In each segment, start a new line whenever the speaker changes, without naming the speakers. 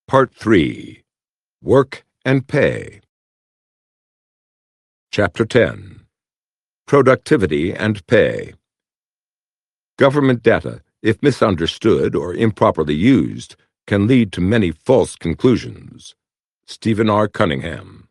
Part 3. Work and Pay. Chapter 10. Productivity and Pay. Government data, if misunderstood or improperly used, can lead to many false conclusions. Stephen R. Cunningham.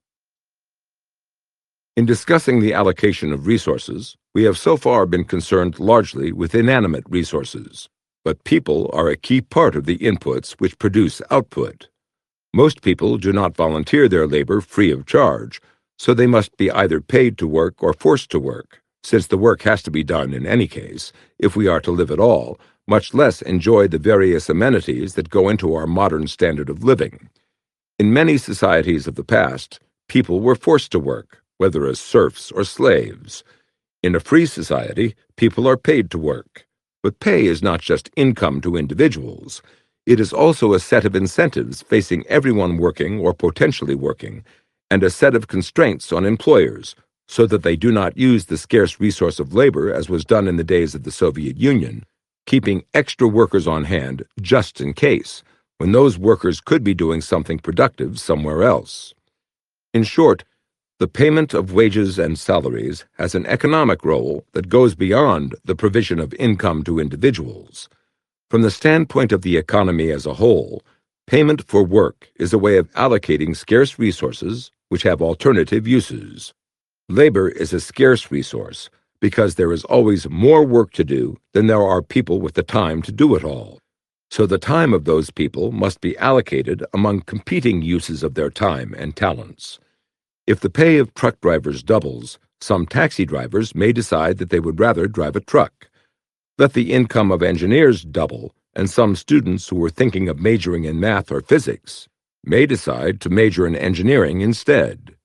In discussing the allocation of resources, we have so far been concerned largely with inanimate resources. But people are a key part of the inputs which produce output. Most people do not volunteer their labor free of charge, so they must be either paid to work or forced to work, since the work has to be done in any case, if we are to live at all, much less enjoy the various amenities that go into our modern standard of living. In many societies of the past, people were forced to work, whether as serfs or slaves. In a free society, people are paid to work. But pay is not just income to individuals. It is also a set of incentives facing everyone working or potentially working, and a set of constraints on employers, so that they do not use the scarce resource of labor as was done in the days of the Soviet Union, keeping extra workers on hand just in case, when those workers could be doing something productive somewhere else. In short, the payment of wages and salaries has an economic role that goes beyond the provision of income to individuals. From the standpoint of the economy as a whole, payment for work is a way of allocating scarce resources which have alternative uses. Labor is a scarce resource because there is always more work to do than there are people with the time to do it all. So the time of those people must be allocated among competing uses of their time and talents. If the pay of truck drivers doubles, some taxi drivers may decide that they would rather drive a truck. Let the income of engineers double, and some students who were thinking of majoring in math or physics may decide to major in engineering instead.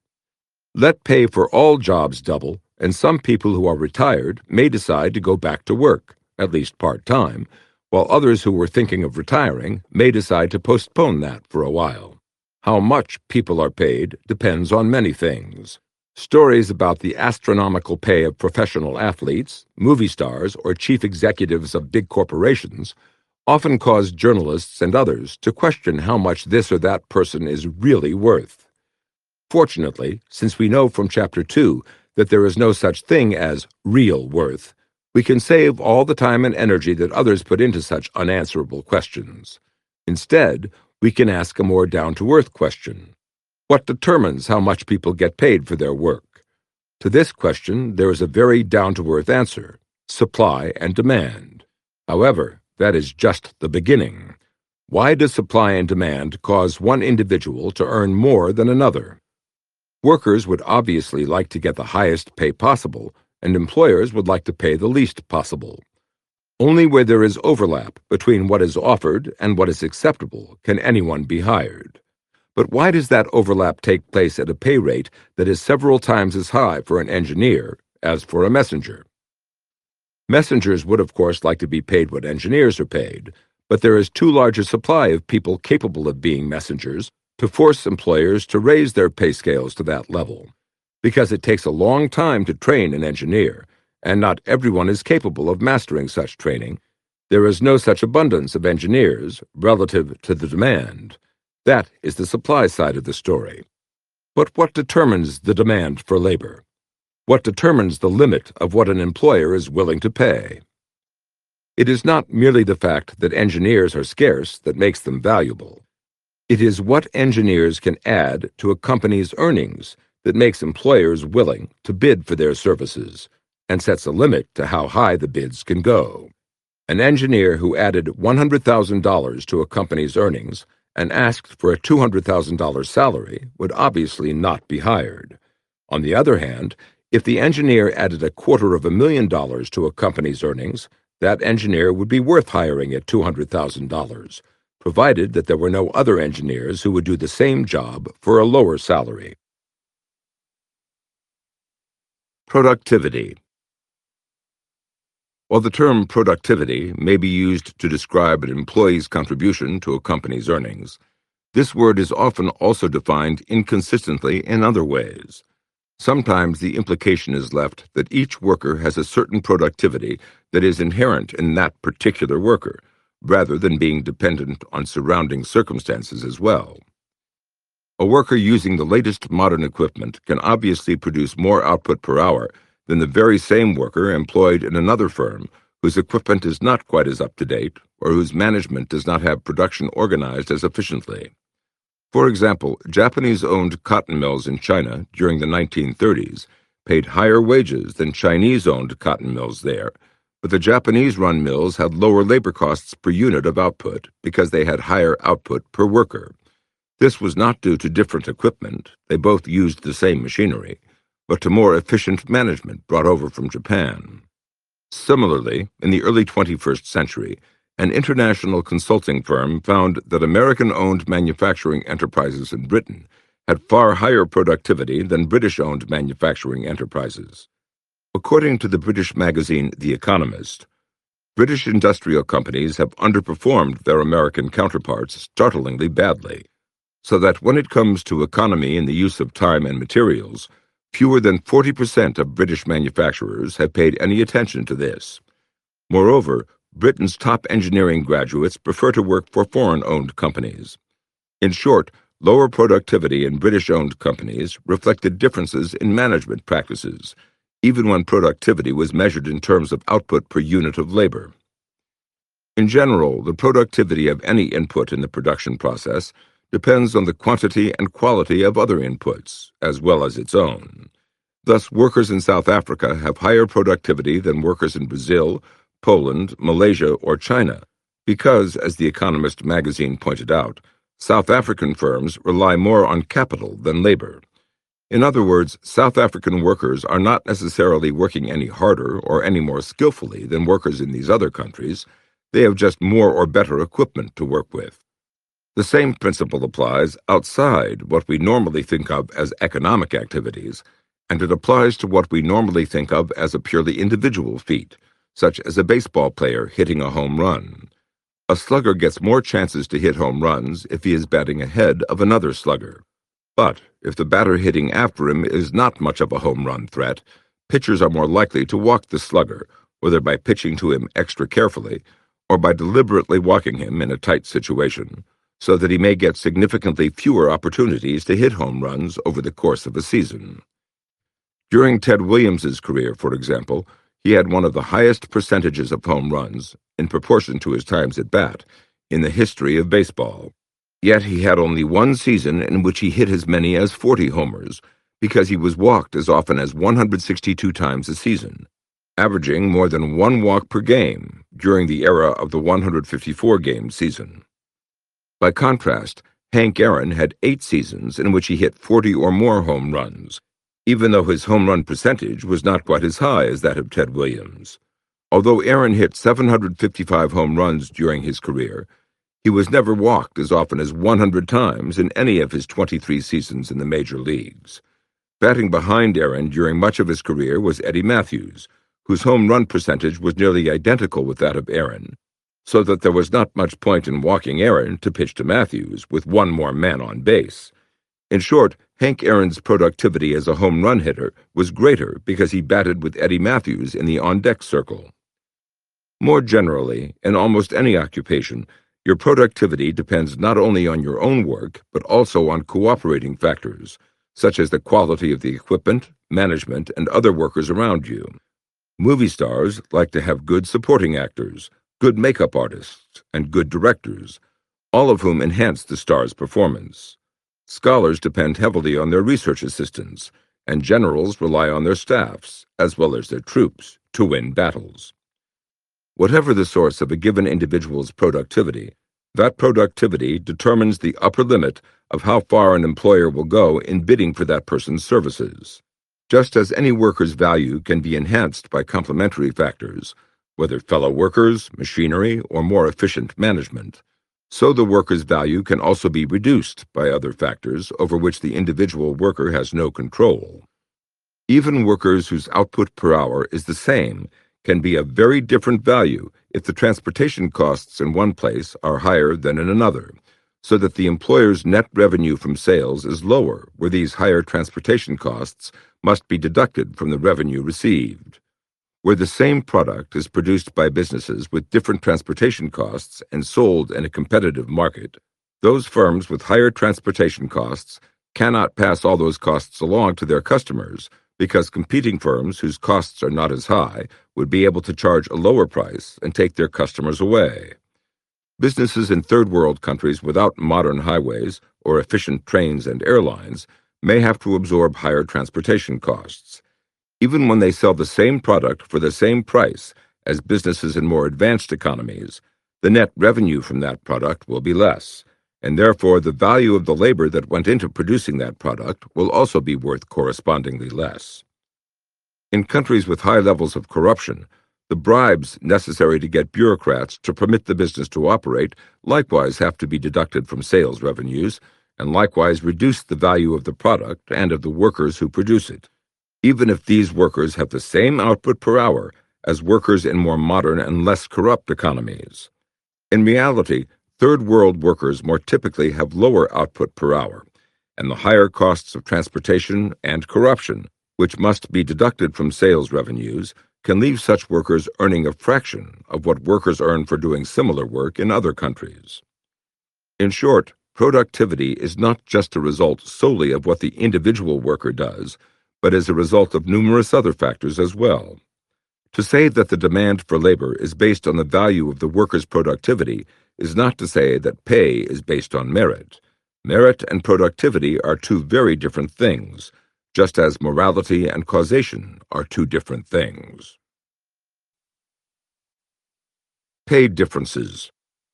Let pay for all jobs double, and some people who are retired may decide to go back to work, at least part-time, while others who were thinking of retiring may decide to postpone that for a while. How much people are paid depends on many things. Stories about the astronomical pay of professional athletes, movie stars, or chief executives of big corporations often cause journalists and others to question how much this or that person is really worth. Fortunately, since we know from Chapter 2 that there is no such thing as real worth, we can save all the time and energy that others put into such unanswerable questions. Instead, we can ask a more down-to-earth question. What determines how much people get paid for their work? To this question, there is a very down-to-earth answer: supply and demand. However, that is just the beginning. Why does supply and demand cause one individual to earn more than another? Workers would obviously like to get the highest pay possible, and employers would like to pay the least possible. Only where there is overlap between what is offered and what is acceptable can anyone be hired. But why does that overlap take place at a pay rate that is several times as high for an engineer as for a messenger? Messengers would, of course, like to be paid what engineers are paid, but there is too large a supply of people capable of being messengers to force employers to raise their pay scales to that level. Because it takes a long time to train an engineer, and not everyone is capable of mastering such training, there is no such abundance of engineers relative to the demand. That is the supply side of the story. But what determines the demand for labor? What determines the limit of what an employer is willing to pay? It is not merely the fact that engineers are scarce that makes them valuable. It is what engineers can add to a company's earnings that makes employers willing to bid for their services, and sets a limit to how high the bids can go. An engineer who added $100,000 to a company's earnings and asked for a $200,000 salary would obviously not be hired. On the other hand, if the engineer added $250,000 to a company's earnings, that engineer would be worth hiring at $200,000, provided that there were no other engineers who would do the same job for a lower salary. Productivity. While the term productivity may be used to describe an employee's contribution to a company's earnings, this word is often also defined inconsistently in other ways. Sometimes the implication is left that each worker has a certain productivity that is inherent in that particular worker, rather than being dependent on surrounding circumstances as well. A worker using the latest modern equipment can obviously produce more output per hour than the very same worker employed in another firm whose equipment is not quite as up-to-date or whose management does not have production organized as efficiently. For example, Japanese-owned cotton mills in China during the 1930s paid higher wages than Chinese-owned cotton mills there, but the Japanese-run mills had lower labor costs per unit of output because they had higher output per worker. This was not due to different equipment, they both used the same machinery, but to more efficient management brought over from Japan. Similarly, in the early 21st century, an international consulting firm found that American-owned manufacturing enterprises in Britain had far higher productivity than British-owned manufacturing enterprises. According to the British magazine The Economist, British industrial companies have underperformed their American counterparts startlingly badly, so that when it comes to economy in the use of time and materials, fewer than 40% of British manufacturers have paid any attention to this. Moreover, Britain's top engineering graduates prefer to work for foreign-owned companies. In short, lower productivity in British-owned companies reflected differences in management practices, even when productivity was measured in terms of output per unit of labor. In general, the productivity of any input in the production process depends on the quantity and quality of other inputs, as well as its own. Thus, workers in South Africa have higher productivity than workers in Brazil, Poland, Malaysia, or China, because, as The Economist magazine pointed out, South African firms rely more on capital than labor. In other words, South African workers are not necessarily working any harder or any more skillfully than workers in these other countries. They have just more or better equipment to work with. The same principle applies outside what we normally think of as economic activities, and it applies to what we normally think of as a purely individual feat, such as a baseball player hitting a home run. A slugger gets more chances to hit home runs if he is batting ahead of another slugger. But if the batter hitting after him is not much of a home run threat, pitchers are more likely to walk the slugger, whether by pitching to him extra carefully or by deliberately walking him in a tight situation, so that he may get significantly fewer opportunities to hit home runs over the course of a season. During Ted Williams's career, for example, he had one of the highest percentages of home runs, in proportion to his times at bat, in the history of baseball. Yet he had only one season in which he hit as many as 40 homers, because he was walked as often as 162 times a season, averaging more than one walk per game during the era of the 154-game season. By contrast, Hank Aaron had 8 seasons in which he hit 40 or more home runs, even though his home run percentage was not quite as high as that of Ted Williams. Although Aaron hit 755 home runs during his career, he was never walked as often as 100 times in any of his 23 seasons in the major leagues. Batting behind Aaron during much of his career was Eddie Mathews, whose home run percentage was nearly identical with that of Aaron, so that there was not much point in walking Aaron to pitch to Mathews with one more man on base. In short, Hank Aaron's productivity as a home run hitter was greater because he batted with Eddie Mathews in the on-deck circle. More generally, in almost any occupation, your productivity depends not only on your own work, but also on cooperating factors, such as the quality of the equipment, management, and other workers around you. Movie stars like to have good supporting actors, good makeup artists, and good directors, all of whom enhance the star's performance. Scholars depend heavily on their research assistants, and generals rely on their staffs, as well as their troops, to win battles. Whatever the source of a given individual's productivity, that productivity determines the upper limit of how far an employer will go in bidding for that person's services. Just as any worker's value can be enhanced by complementary factors, whether fellow workers, machinery, or more efficient management, so the worker's value can also be reduced by other factors over which the individual worker has no control. Even workers whose output per hour is the same can be of very different value if the transportation costs in one place are higher than in another, so that the employer's net revenue from sales is lower where these higher transportation costs must be deducted from the revenue received. where the same product is produced by businesses with different transportation costs and sold in a competitive market, those firms with higher transportation costs cannot pass all those costs along to their customers because competing firms whose costs are not as high would be able to charge a lower price and take their customers away. Businesses in third world countries without modern highways or efficient trains and airlines may have to absorb higher transportation costs. Even when they sell the same product for the same price as businesses in more advanced economies, the net revenue from that product will be less, and therefore the value of the labor that went into producing that product will also be worth correspondingly less. In countries with high levels of corruption, the bribes necessary to get bureaucrats to permit the business to operate likewise have to be deducted from sales revenues, and likewise reduce the value of the product and of the workers who produce it, even if these workers have the same output per hour as workers in more modern and less corrupt economies. In reality, third world workers more typically have lower output per hour, and the higher costs of transportation and corruption, which must be deducted from sales revenues, can leave such workers earning a fraction of what workers earn for doing similar work in other countries. In short, productivity is not just a result solely of what the individual worker does, but is a result of numerous other factors as well. To say that the demand for labor is based on the value of the worker's productivity is not to say that pay is based on merit. Merit and productivity are two very different things, just as morality and causation are two different things. Pay differences.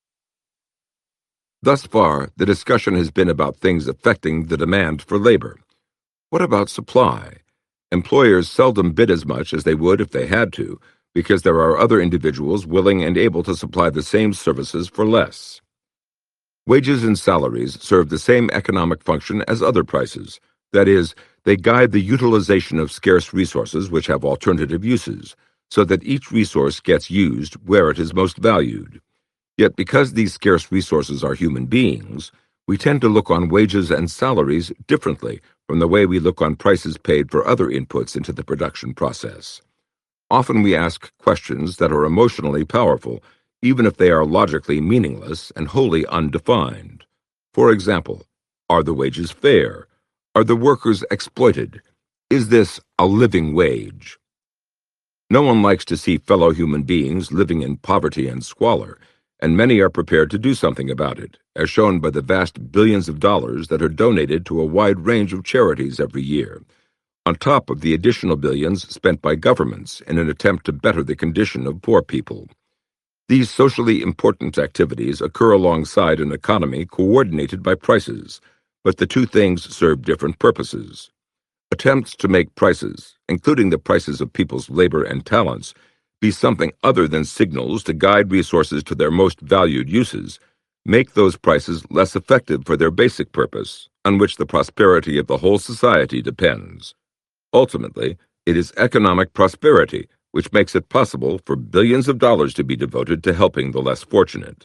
Thus far, the discussion has been about things affecting the demand for labor. What about supply? Employers seldom bid as much as they would if they had to, because there are other individuals willing and able to supply the same services for less. Wages and salaries serve the same economic function as other prices. That is, they guide the utilization of scarce resources which have alternative uses, so that each resource gets used where it is most valued. Yet because these scarce resources are human beings, we tend to look on wages and salaries differently from the way we look on prices paid for other inputs into the production process. Often we ask questions that are emotionally powerful, even if they are logically meaningless and wholly undefined. For example, are the wages fair? Are the workers exploited? Is this a living wage? No one likes to see fellow human beings living in poverty and squalor, and many are prepared to do something about it, as shown by the vast billions of dollars that are donated to a wide range of charities every year, on top of the additional billions spent by governments in an attempt to better the condition of poor people. These socially important activities occur alongside an economy coordinated by prices, but the two things serve different purposes. Attempts to make prices, including the prices of people's labor and talents, be something other than signals to guide resources to their most valued uses, make those prices less effective for their basic purpose, on which the prosperity of the whole society depends. Ultimately, it is economic prosperity which makes it possible for billions of dollars to be devoted to helping the less fortunate.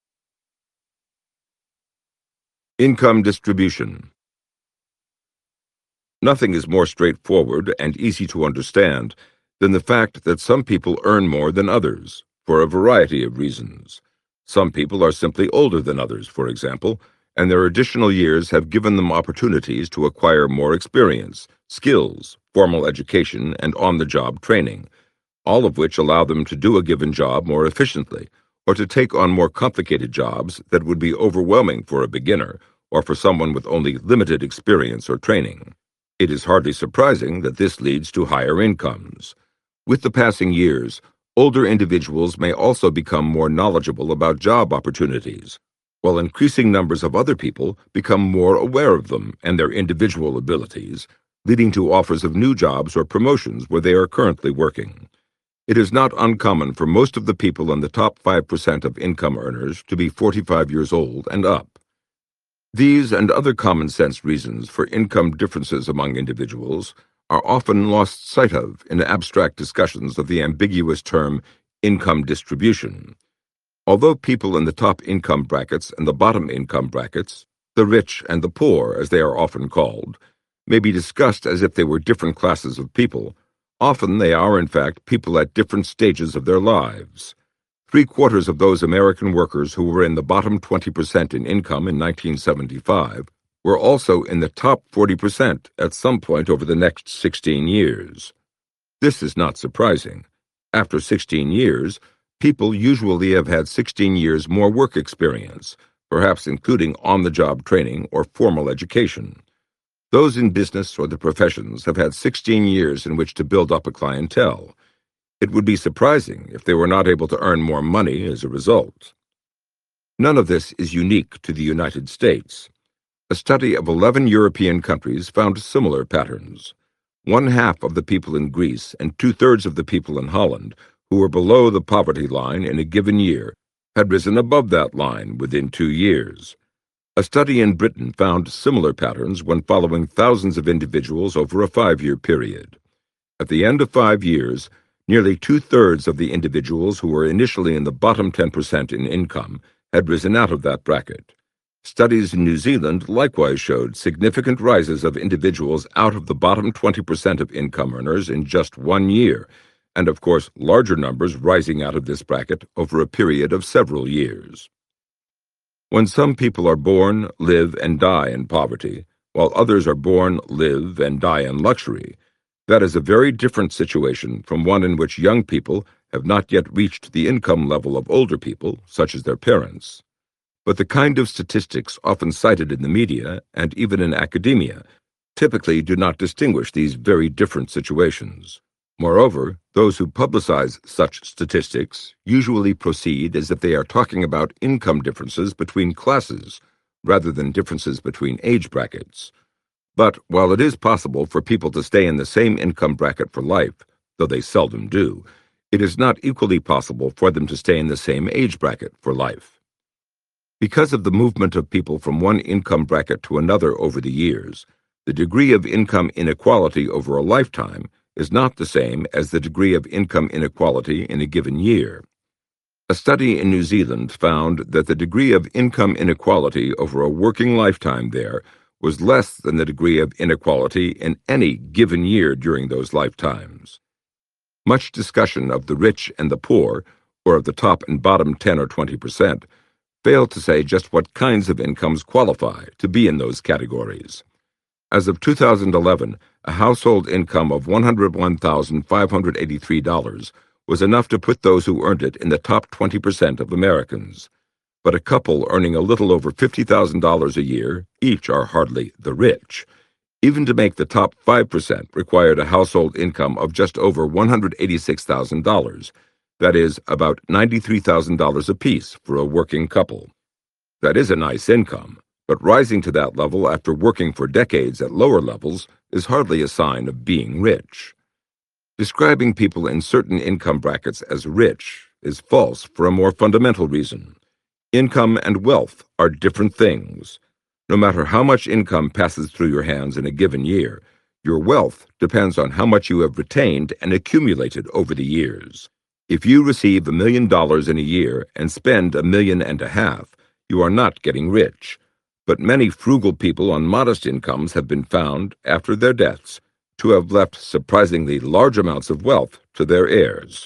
Income distribution. Nothing is more straightforward and easy to understand than the fact that some people earn more than others, for a variety of reasons. Some people are simply older than others, for example, and their additional years have given them opportunities to acquire more experience, skills, formal education, and on-the-job training, all of which allow them to do a given job more efficiently, or to take on more complicated jobs that would be overwhelming for a beginner or for someone with only limited experience or training. It is hardly surprising that this leads to higher incomes. With the passing years, older individuals may also become more knowledgeable about job opportunities, while increasing numbers of other people become more aware of them and their individual abilities, leading to offers of new jobs or promotions where they are currently working. It is not uncommon for most of the people in the top 5% of income earners to be 45 years old and up. These and other common-sense reasons for income differences among individuals are often lost sight of in abstract discussions of the ambiguous term income distribution. Although people in the top income brackets and the bottom income brackets, the rich and the poor as they are often called, may be discussed as if they were different classes of people, Often they are, in fact, people at different stages of their lives. Three-quarters of those American workers who were in the bottom 20% in income in 1975 were also in the top 40% at some point over the next 16 years. This is not surprising. After 16 years, people usually have had 16 years more work experience, perhaps including on-the-job training or formal education. Those in business or the professions have had 16 years in which to build up a clientele. It would be surprising if they were not able to earn more money as a result. None of this is unique to the United States. A study of 11 European countries found similar patterns. One-half of the people in Greece and two-thirds of the people in Holland who were below the poverty line in a given year had risen above that line within 2 years. A study in Britain found similar patterns when following thousands of individuals over a 5-year period. At the end of 5 years, nearly two-thirds of the individuals who were initially in the bottom 10% in income had risen out of that bracket. Studies in New Zealand likewise showed significant rises of individuals out of the bottom 20% of income earners in just 1 year, and of course larger numbers rising out of this bracket over a period of several years. When some people are born, live, and die in poverty, while others are born, live, and die in luxury, that is a very different situation from one in which young people have not yet reached the income level of older people, such as their parents. But the kind of statistics often cited in the media, and even in academia, typically do not distinguish these very different situations. Moreover, those who publicize such statistics usually proceed as if they are talking about income differences between classes, rather than differences between age brackets. But while it is possible for people to stay in the same income bracket for life, though they seldom do, it is not equally possible for them to stay in the same age bracket for life. Because of the movement of people from one income bracket to another over the years, the degree of income inequality over a lifetime is not the same as the degree of income inequality in a given year. A study in New Zealand found that the degree of income inequality over a working lifetime there was less than the degree of inequality in any given year during those lifetimes. Much discussion of the rich and the poor, or of the top and bottom 10 or 20%, fail to say just what kinds of incomes qualify to be in those categories. As of 2011, a household income of $101,583 was enough to put those who earned it in the top 20% of Americans. But a couple earning a little over $50,000 a year each are hardly the rich. Even to make the top 5% required a household income of just over $186,000. That is, about $93,000 apiece for a working couple. That is a nice income, but rising to that level after working for decades at lower levels is hardly a sign of being rich. Describing people in certain income brackets as rich is false for a more fundamental reason. Income and wealth are different things. No matter how much income passes through your hands in a given year, your wealth depends on how much you have retained and accumulated over the years. If you receive $1 million in a year and spend $1.5 million, you are not getting rich. But many frugal people on modest incomes have been found, after their deaths, to have left surprisingly large amounts of wealth to their heirs.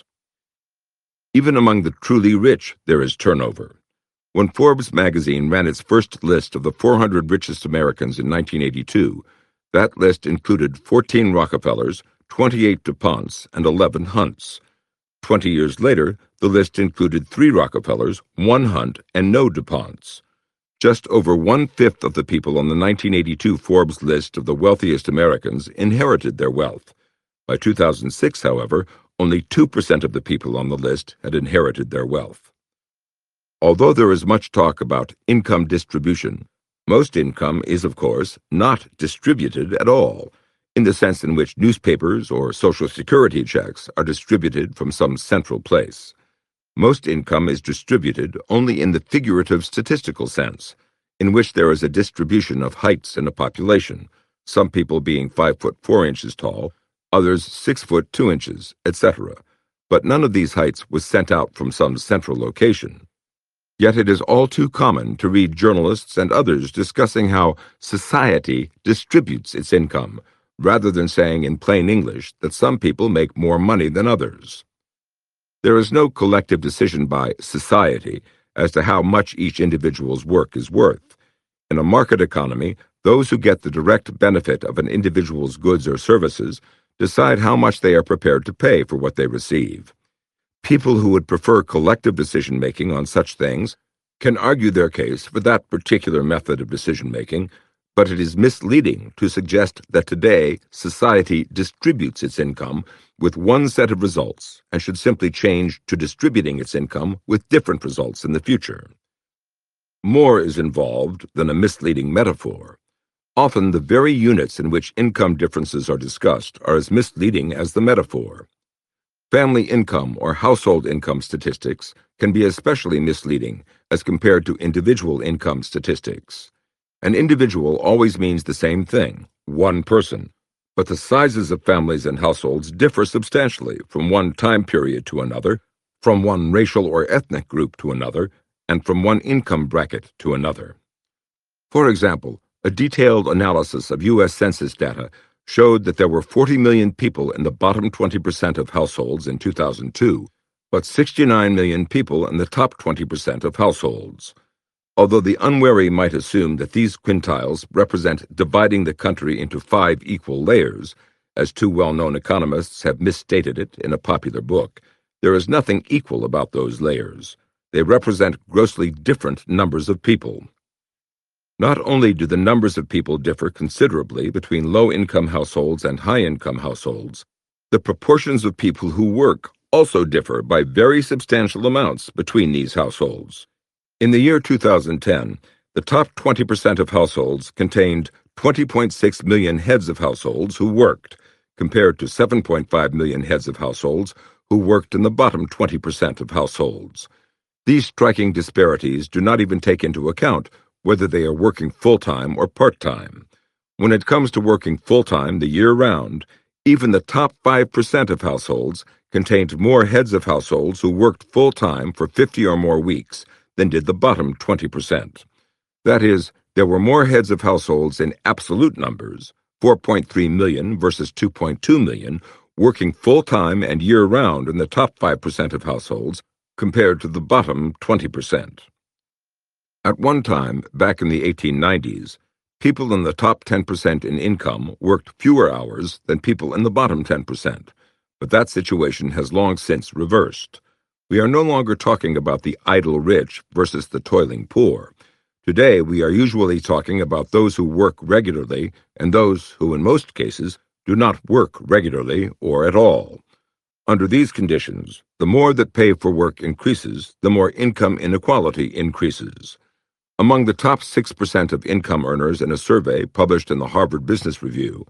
Even among the truly rich, there is turnover. When Forbes magazine ran its first list of the 400 richest Americans in 1982, that list included 14 Rockefellers, 28 DuPonts, and 11 Hunts. 20 years later, the list included 3 Rockefellers, 1 Hunt, and no DuPonts. Just over 1/5 of the people on the 1982 Forbes list of the wealthiest Americans inherited their wealth. By 2006, however, only 2% of the people on the list had inherited their wealth. Although there is much talk about income distribution, most income is, of course, not distributed at all, in the sense in which newspapers or Social Security checks are distributed from some central place. Most income is distributed only in the figurative statistical sense, in which there is a distribution of heights in a population, some people being 5 foot 4 inches tall, others 6 foot 2 inches, etc. But none of these heights was sent out from some central location. Yet it is all too common to read journalists and others discussing how society distributes its income, rather than saying in plain English that some people make more money than others. There is no collective decision by society as to how much each individual's work is worth. In a market economy, those who get the direct benefit of an individual's goods or services decide how much they are prepared to pay for what they receive. People who would prefer collective decision-making on such things can argue their case for that particular method of decision-making, but it is misleading to suggest that today society distributes its income with one set of results and should simply change to distributing its income with different results in the future. More is involved than a misleading metaphor. Often the very units in which income differences are discussed are as misleading as the metaphor. Family income or household income statistics can be especially misleading as compared to individual income statistics. An individual always means the same thing, one person, but the sizes of families and households differ substantially from one time period to another, from one racial or ethnic group to another, and from one income bracket to another. For example, a detailed analysis of U.S. Census data showed that there were 40 million people in the bottom 20% of households in 2002, but 69 million people in the top 20% of households. Although the unwary might assume that these quintiles represent dividing the country into 5 equal layers, as 2 well-known economists have misstated it in a popular book, there is nothing equal about those layers. They represent grossly different numbers of people. Not only do the numbers of people differ considerably between low-income households and high-income households, the proportions of people who work also differ by very substantial amounts between these households. In the year 2010, the top 20% of households contained 20.6 million heads of households who worked, compared to 7.5 million heads of households who worked in the bottom 20% of households. These striking disparities do not even take into account whether they are working full-time or part-time. When it comes to working full-time the year round, even the top 5% of households contained more heads of households who worked full-time for 50 or more weeks than did the bottom 20%. That is, there were more heads of households in absolute numbers, 4.3 million versus 2.2 million, working full-time and year-round in the top 5% of households compared to the bottom 20%. At one time, back in the 1890s, people in the top 10% in income worked fewer hours than people in the bottom 10%, but that situation has long since reversed. We are no longer talking about the idle rich versus the toiling poor. Today, we are usually talking about those who work regularly and those who, in most cases, do not work regularly or at all. Under these conditions, the more that pay for work increases, the more income inequality increases. Among the top 6% of income earners in a survey published in the Harvard Business Review,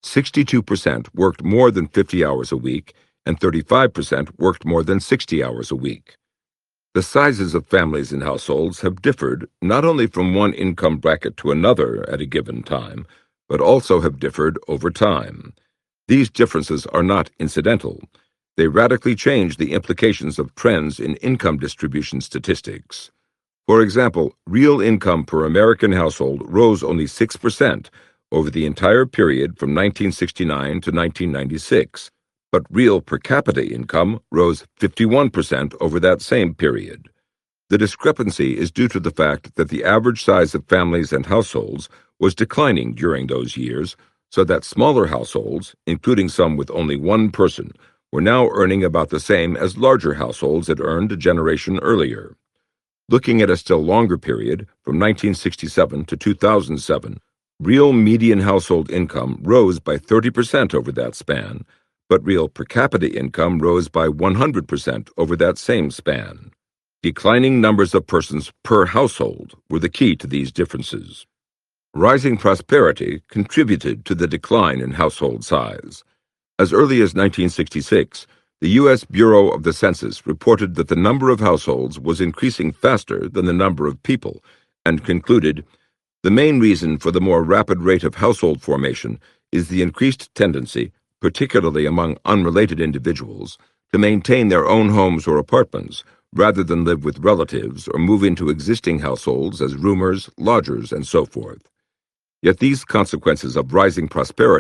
62% worked more than 50 hours a week and 35% worked more than 60 hours a week. The sizes of families and households have differed not only from one income bracket to another at a given time, but also have differed over time. These differences are not incidental. They radically change the implications of trends in income distribution statistics. For example, real income per American household rose only 6% over the entire period from 1969 to 1996, but real per capita income rose 51% over that same period. The discrepancy is due to the fact that the average size of families and households was declining during those years, so that smaller households, including some with only one person, were now earning about the same as larger households had earned a generation earlier. Looking at a still longer period, from 1967 to 2007, real median household income rose by 30% over that span, but real per capita income rose by 100% over that same span. Declining numbers of persons per household were the key to these differences. Rising prosperity contributed to the decline in household size. As early as 1966, the U.S. Bureau of the Census reported that the number of households was increasing faster than the number of people, and concluded, "The main reason for the more rapid rate of household formation is the increased tendency, particularly among unrelated individuals, to maintain their own homes or apartments, rather than live with relatives or move into existing households as roomers, lodgers, and so forth." Yet these consequences of rising prosperity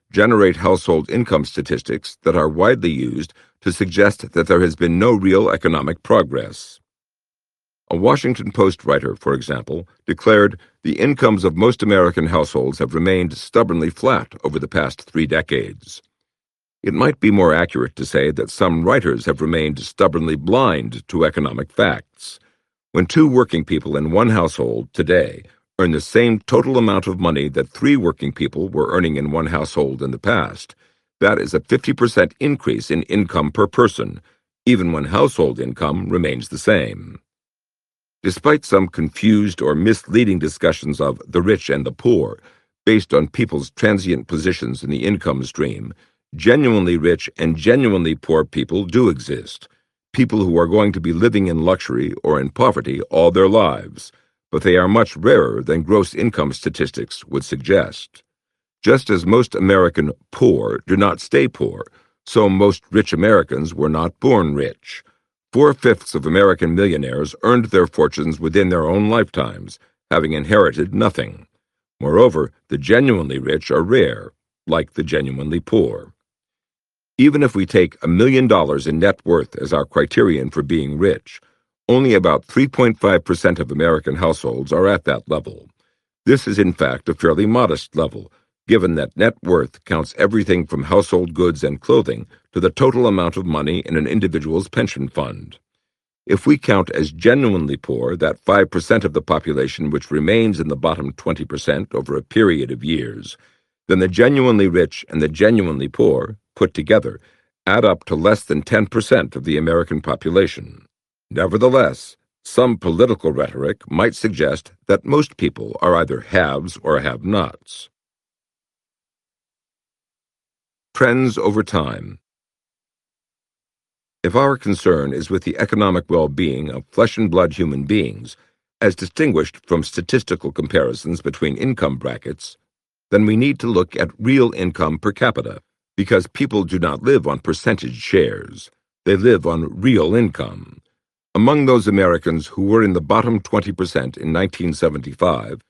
generate household income statistics that are widely used to suggest that there has been no real economic progress. A Washington Post writer, for example, declared the incomes of most American households have remained stubbornly flat over the past 3 decades. It might be more accurate to say that some writers have remained stubbornly blind to economic facts. When 2 working people in one household today earn the same total amount of money that 3 working people were earning in one household in the past, that is a 50% increase in income per person, even when household income remains the same. Despite some confused or misleading discussions of the rich and the poor, based on people's transient positions in the income stream, genuinely rich and genuinely poor people do exist, people who are going to be living in luxury or in poverty all their lives, but they are much rarer than gross income statistics would suggest. Just as most American poor do not stay poor, so most rich Americans were not born rich. 4/5 of American millionaires earned their fortunes within their own lifetimes, having inherited nothing. Moreover, the genuinely rich are rare, like the genuinely poor. Even if we take $1 million in net worth as our criterion for being rich, only about 3.5% of American households are at that level. This is in fact a fairly modest level, given that net worth counts everything from household goods and clothing to the total amount of money in an individual's pension fund. If we count as genuinely poor that 5% of the population which remains in the bottom 20% over a period of years, then the genuinely rich and the genuinely poor, put together, add up to less than 10% of the American population. Nevertheless, some political rhetoric might suggest that most people are either haves or have-nots. Trends over time. If our concern is with the economic well-being of flesh-and-blood human beings, as distinguished from statistical comparisons between income brackets, then we need to look at real income per capita, because people do not live on percentage shares. They live on real income. Among those Americans who were in the bottom 20% in 1975,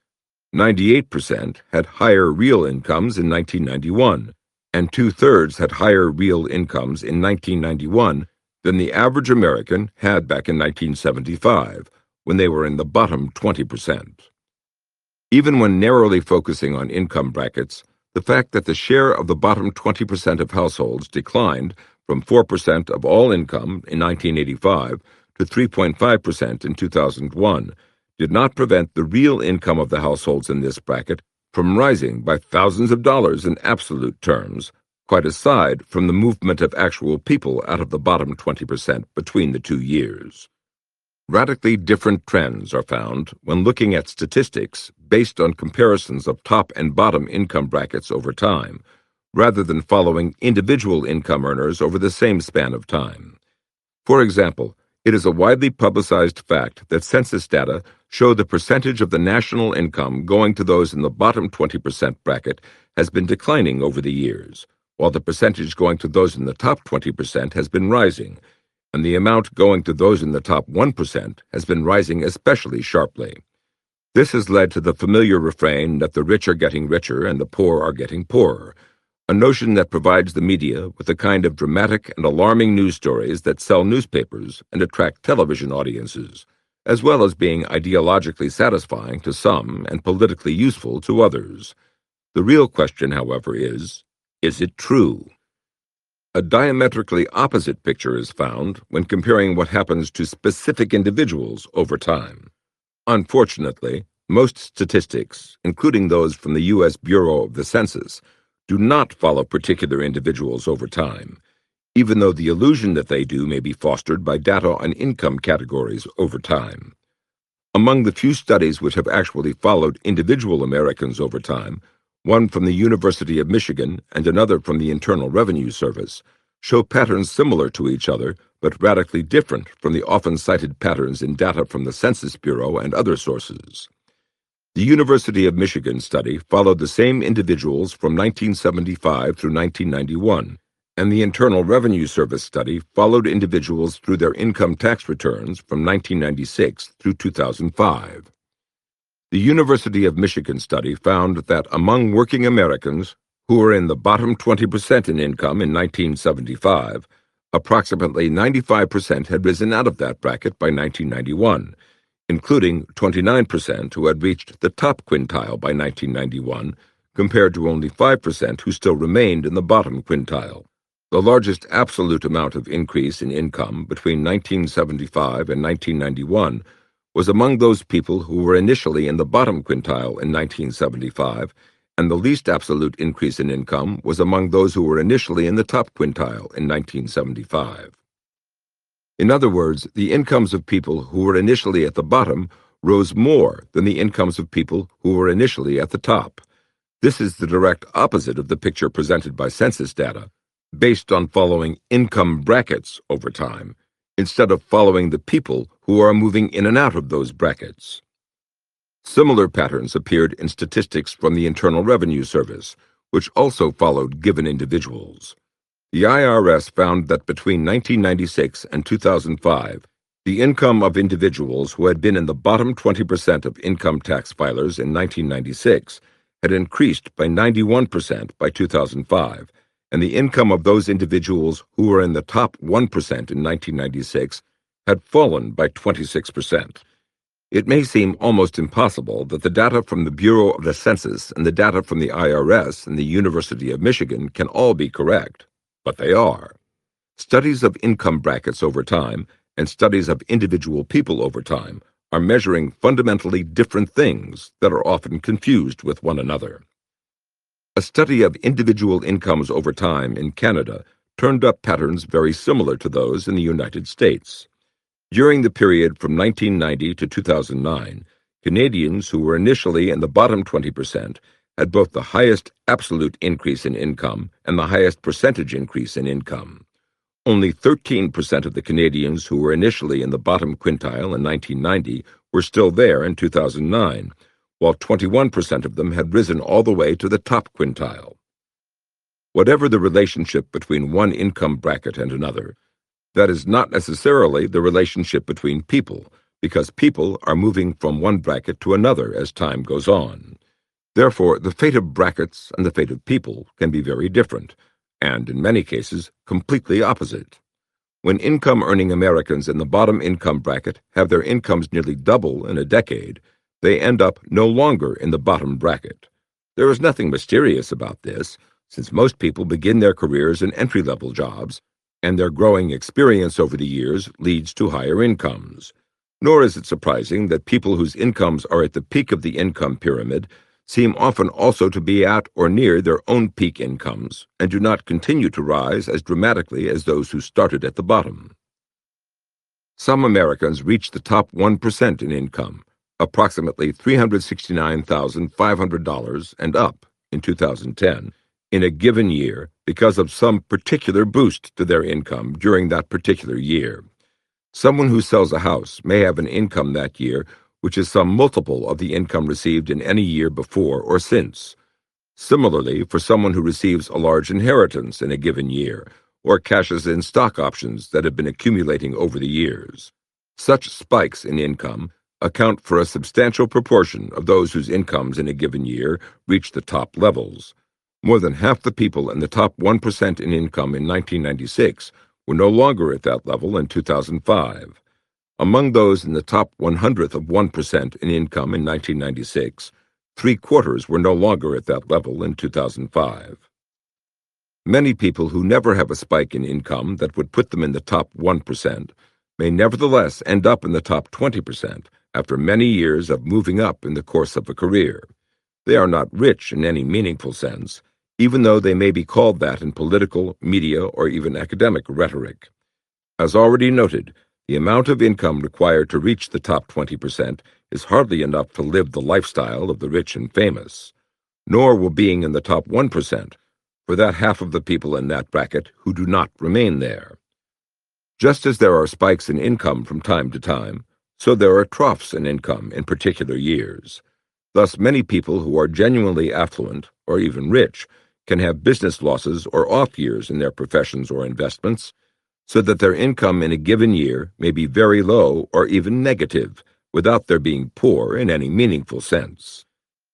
98% had higher real incomes in 1991, and 2/3 had higher real incomes in 1991 than the average American had back in 1975, when they were in the bottom 20%. Even when narrowly focusing on income brackets, the fact that the share of the bottom 20% of households declined from 4% of all income in 1985 to 3.5% in 2001 did not prevent the real income of the households in this bracket from rising by thousands of dollars in absolute terms, quite aside from the movement of actual people out of the bottom 20% between the 2 years. Radically different trends are found when looking at statistics based on comparisons of top and bottom income brackets over time, rather than following individual income earners over the same span of time. For example, it is a widely publicized fact that census data show the percentage of the national income going to those in the bottom 20% bracket has been declining over the years, while the percentage going to those in the top 20% has been rising, and the amount going to those in the top 1% has been rising especially sharply. This has led to the familiar refrain that the rich are getting richer and the poor are getting poorer, a notion that provides the media with the kind of dramatic and alarming news stories that sell newspapers and attract television audiences, as well as being ideologically satisfying to some and politically useful to others. The real question, however, is it true? A diametrically opposite picture is found when comparing what happens to specific individuals over time. Unfortunately, most statistics, including those from the U.S. Bureau of the Census, do not follow particular individuals over time, even though the illusion that they do may be fostered by data on income categories over time. Among the few studies which have actually followed individual Americans over time, one from the University of Michigan and another from the Internal Revenue Service, show patterns similar to each other but radically different from the often cited patterns in data from the Census Bureau and other sources. The University of Michigan study followed the same individuals from 1975 through 1991, and the Internal Revenue Service study followed individuals through their income tax returns from 1996 through 2005. The University of Michigan study found that among working Americans who were in the bottom 20% in income in 1975, approximately 95% had risen out of that bracket by 1991, including 29% who had reached the top quintile by 1991, compared to only 5% who still remained in the bottom quintile. The largest absolute amount of increase in income between 1975 and 1991 was among those people who were initially in the bottom quintile in 1975, and the least absolute increase in income was among those who were initially in the top quintile in 1975. In other words, the incomes of people who were initially at the bottom rose more than the incomes of people who were initially at the top. This is the direct opposite of the picture presented by census data, based on following income brackets over time, instead of following the people who are moving in and out of those brackets. Similar patterns appeared in statistics from the Internal Revenue Service, which also followed given individuals. The IRS found that between 1996 and 2005, the income of individuals who had been in the bottom 20% of income tax filers in 1996 had increased by 91% by 2005, and the income of those individuals who were in the top 1% in 1996 had fallen by 26%. It may seem almost impossible that the data from the Bureau of the Census and the data from the IRS and the University of Michigan can all be correct, but they are. Studies of income brackets over time and studies of individual people over time are measuring fundamentally different things that are often confused with one another. A study of individual incomes over time in Canada turned up patterns very similar to those in the United States. During the period from 1990 to 2009, Canadians who were initially in the bottom 20% had both the highest absolute increase in income and the highest percentage increase in income. Only 13% of the Canadians who were initially in the bottom quintile in 1990 were still there in 2009, while 21% of them had risen all the way to the top quintile. Whatever the relationship between one income bracket and another, that is not necessarily the relationship between people, because people are moving from one bracket to another as time goes on. Therefore, the fate of brackets and the fate of people can be very different, and in many cases, completely opposite. When income-earning Americans in the bottom income bracket have their incomes nearly double in a decade, they end up no longer in the bottom bracket. There is nothing mysterious about this, since most people begin their careers in entry-level jobs, and their growing experience over the years leads to higher incomes. Nor is it surprising that people whose incomes are at the peak of the income pyramid seem often also to be at or near their own peak incomes and do not continue to rise as dramatically as those who started at the bottom. Some Americans reach the top 1% in income, approximately $369,500 and up in 2010, in a given year because of some particular boost to their income during that particular year. Someone who sells a house may have an income that year which is some multiple of the income received in any year before or since. Similarly, for someone who receives a large inheritance in a given year, or cashes in stock options that have been accumulating over the years. Such spikes in income account for a substantial proportion of those whose incomes in a given year reach the top levels. More than half the people in the top 1% in income in 1996 were no longer at that level in 2005. Among those in the top 100th of 1% in income in 1996, 3/4 were no longer at that level in 2005. Many people who never have a spike in income that would put them in the top 1% may nevertheless end up in the top 20% after many years of moving up in the course of a career. They are not rich in any meaningful sense, even though they may be called that in political, media, or even academic rhetoric. As already noted, the amount of income required to reach the top 20% is hardly enough to live the lifestyle of the rich and famous, nor will being in the top 1%, for that half of the people in that bracket who do not remain there. Just as there are spikes in income from time to time, so there are troughs in income in particular years. Thus, many people who are genuinely affluent, or even rich, can have business losses or off years in their professions or investments, so that their income in a given year may be very low or even negative, without their being poor in any meaningful sense.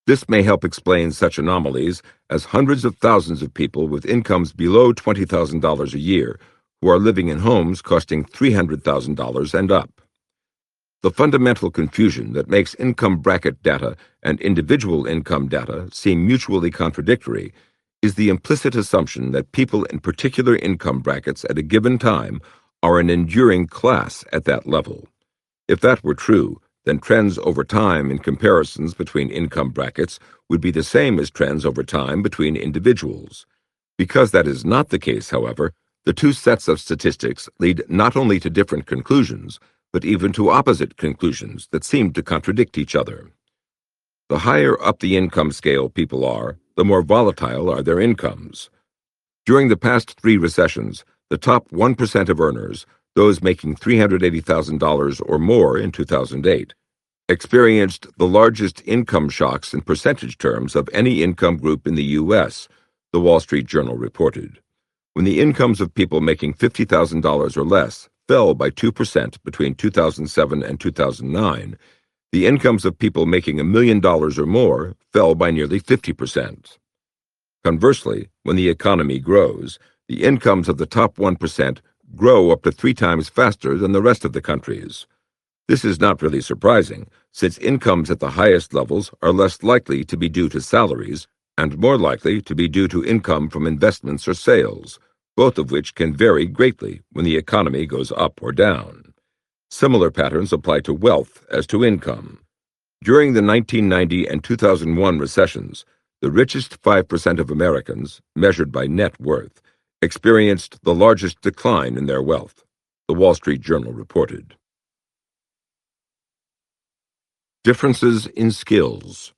This may help explain such anomalies as hundreds of thousands of people with incomes below $20,000 a year who are living in homes costing $300,000 and up. The fundamental confusion that makes income bracket data and individual income data seem mutually contradictory is the implicit assumption that people in particular income brackets at a given time are an enduring class at that level. If that were true, then trends over time in comparisons between income brackets would be the same as trends over time between individuals. Because that is not the case, however, the two sets of statistics lead not only to different conclusions, but even to opposite conclusions that seem to contradict each other. The higher up the income scale people are, the more volatile are their incomes. During the past 3 recessions, the top 1% of earners, those making $380,000 or more in 2008, experienced the largest income shocks in percentage terms of any income group in the U.S., the Wall Street Journal reported. When the incomes of people making $50,000 or less fell by 2% between 2007 and 2009, the incomes of people making $1 million or more fell by nearly 50%. Conversely, when the economy grows, the incomes of the top 1% grow up to 3 times faster than the rest of the country's. This is not really surprising, since incomes at the highest levels are less likely to be due to salaries and more likely to be due to income from investments or sales, both of which can vary greatly when the economy goes up or down. Similar patterns apply to wealth as to income. During the 1990 and 2001 recessions, the richest 5% of Americans, measured by net worth, experienced the largest decline in their wealth, the Wall Street Journal reported. Differences in skills.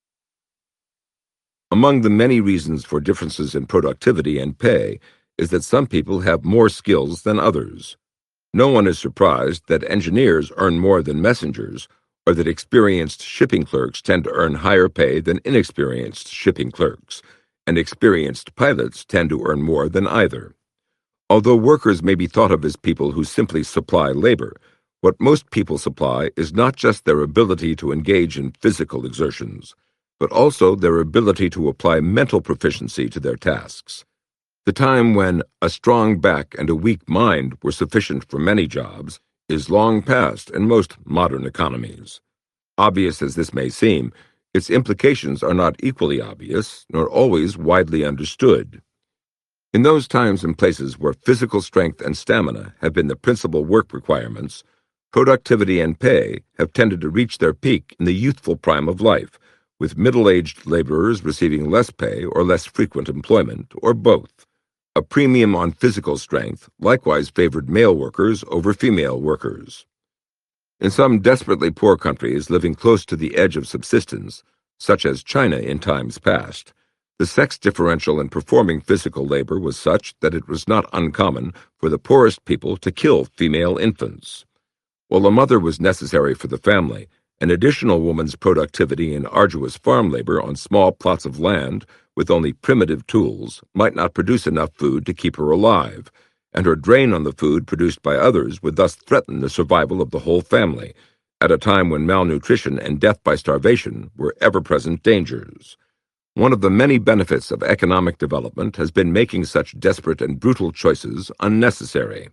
Among the many reasons for differences in productivity and pay is that some people have more skills than others. No one is surprised that engineers earn more than messengers, or that experienced shipping clerks tend to earn higher pay than inexperienced shipping clerks, and experienced pilots tend to earn more than either. Although workers may be thought of as people who simply supply labor, what most people supply is not just their ability to engage in physical exertions, but also their ability to apply mental proficiency to their tasks. The time when a strong back and a weak mind were sufficient for many jobs is long past in most modern economies. Obvious as this may seem, its implications are not equally obvious, nor always widely understood. In those times and places where physical strength and stamina have been the principal work requirements, productivity and pay have tended to reach their peak in the youthful prime of life, with middle-aged laborers receiving less pay or less frequent employment, or both. A premium on physical strength likewise favored male workers over female workers. In some desperately poor countries living close to the edge of subsistence, such as China in times past, the sex differential in performing physical labor was such that it was not uncommon for the poorest people to kill female infants. While a mother was necessary for the family, an additional woman's productivity in arduous farm labor on small plots of land with only primitive tools might not produce enough food to keep her alive, and her drain on the food produced by others would thus threaten the survival of the whole family, at a time when malnutrition and death by starvation were ever-present dangers. One of the many benefits of economic development has been making such desperate and brutal choices unnecessary.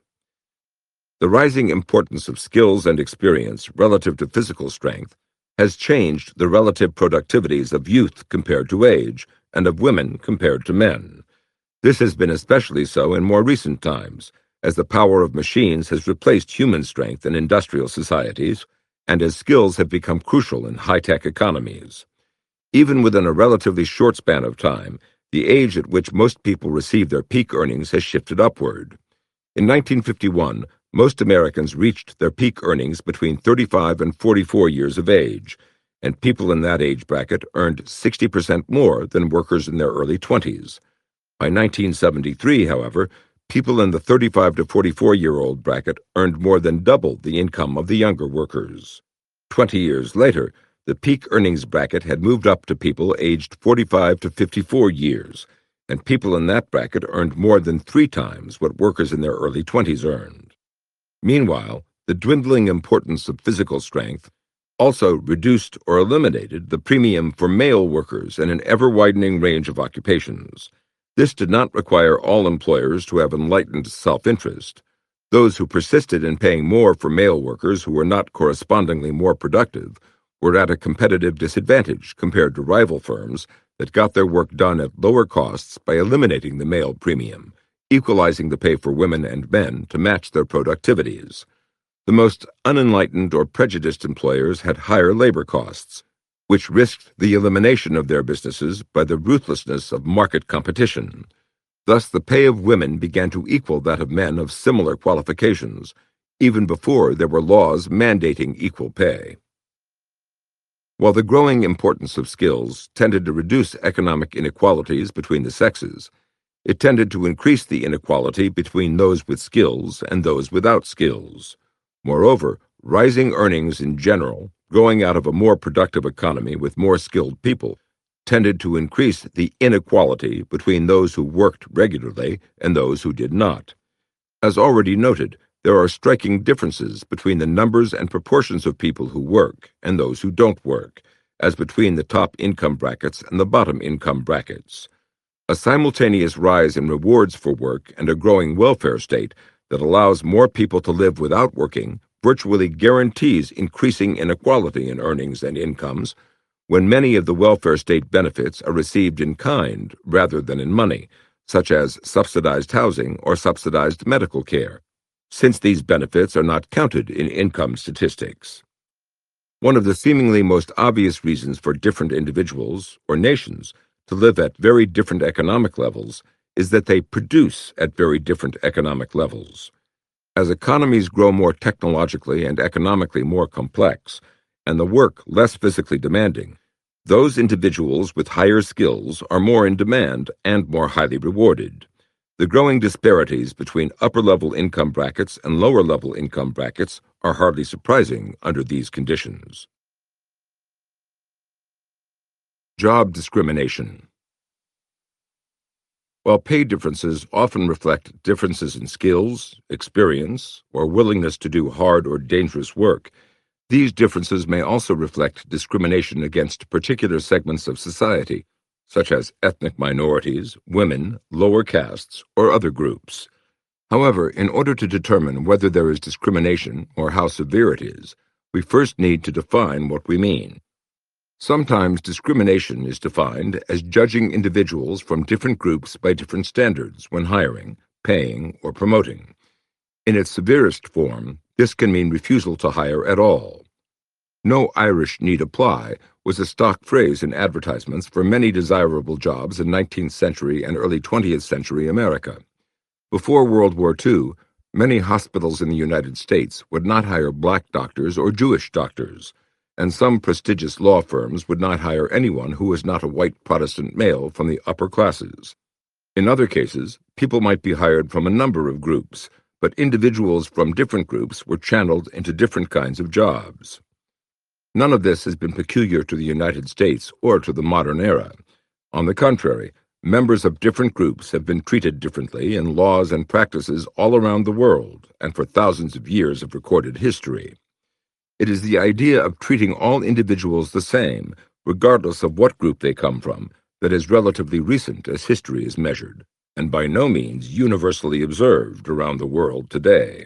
The rising importance of skills and experience relative to physical strength has changed the relative productivities of youth compared to age, and of women compared to men. This has been especially so in more recent times, as the power of machines has replaced human strength in industrial societies, and as skills have become crucial in high-tech economies. Even within a relatively short span of time, the age at which most people receive their peak earnings has shifted upward. In 1951, most Americans reached their peak earnings between 35 and 44 years of age, and people in that age bracket earned 60% more than workers in their early 20s. By 1973, however, people in the 35 to 44-year-old bracket earned more than double the income of the younger workers. 20 years later, the peak earnings bracket had moved up to people aged 45 to 54 years, and people in that bracket earned more than 3 times what workers in their early 20s earned. Meanwhile, the dwindling importance of physical strength, also reduced or eliminated the premium for male workers in an ever-widening range of occupations. This did not require all employers to have enlightened self-interest. Those who persisted in paying more for male workers who were not correspondingly more productive were at a competitive disadvantage compared to rival firms that got their work done at lower costs by eliminating the male premium, equalizing the pay for women and men to match their productivities. The most unenlightened or prejudiced employers had higher labor costs, which risked the elimination of their businesses by the ruthlessness of market competition. Thus, the pay of women began to equal that of men of similar qualifications, even before there were laws mandating equal pay. While the growing importance of skills tended to reduce economic inequalities between the sexes, it tended to increase the inequality between those with skills and those without skills. Moreover, rising earnings in general, growing out of a more productive economy with more skilled people, tended to increase the inequality between those who worked regularly and those who did not. As already noted, there are striking differences between the numbers and proportions of people who work and those who don't work, as between the top income brackets and the bottom income brackets. A simultaneous rise in rewards for work and a growing welfare state that allows more people to live without working virtually guarantees increasing inequality in earnings and incomes when many of the welfare state benefits are received in kind rather than in money, such as subsidized housing or subsidized medical care, since these benefits are not counted in income statistics. One of the seemingly most obvious reasons for different individuals or nations to live at very different economic levels is that they produce at very different economic levels. As economies grow more technologically and economically more complex, and the work less physically demanding, those individuals with higher skills are more in demand and more highly rewarded. The growing disparities between upper-level income brackets and lower-level income brackets are hardly surprising under these conditions. Job discrimination. While pay differences often reflect differences in skills, experience, or willingness to do hard or dangerous work, these differences may also reflect discrimination against particular segments of society, such as ethnic minorities, women, lower castes, or other groups. However, in order to determine whether there is discrimination or how severe it is, we first need to define what we mean. Sometimes discrimination is defined as judging individuals from different groups by different standards when hiring, paying, or promoting. In its severest form, this can mean refusal to hire at all. "No Irish need apply" was a stock phrase in advertisements for many desirable jobs in 19th century and early 20th century America. Before World War II, many hospitals in the United States would not hire black doctors or Jewish doctors, and some prestigious law firms would not hire anyone who was not a white Protestant male from the upper classes. In other cases, people might be hired from a number of groups, but individuals from different groups were channeled into different kinds of jobs. None of this has been peculiar to the United States or to the modern era. On the contrary, members of different groups have been treated differently in laws and practices all around the world and for thousands of years of recorded history. It is the idea of treating all individuals the same, regardless of what group they come from, that is relatively recent as history is measured, and by no means universally observed around the world today.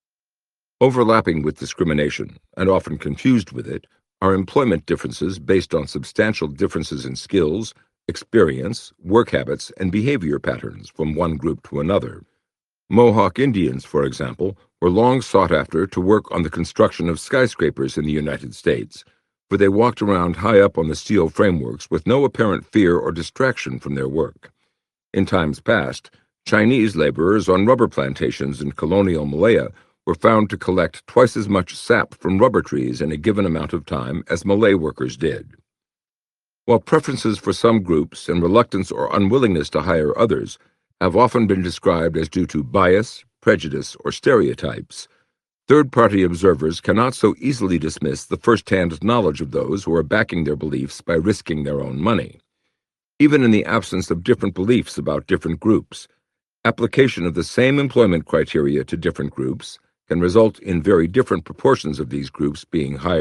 Overlapping with discrimination, and often confused with it, are employment differences based on substantial differences in skills, experience, work habits, and behavior patterns from one group to another. Mohawk Indians, for example, were long sought after to work on the construction of skyscrapers in the United States, for they walked around high up on the steel frameworks with no apparent fear or distraction from their work. In times past, Chinese laborers on rubber plantations in colonial Malaya were found to collect twice as much sap from rubber trees in a given amount of time as Malay workers did. While preferences for some groups and reluctance or unwillingness to hire others have often been described as due to bias, prejudice, or stereotypes, third-party observers cannot so easily dismiss the first-hand knowledge of those who are backing their beliefs by risking their own money. Even in the absence of different beliefs about different groups, application of the same employment criteria to different groups can result in very different proportions of these groups being hired,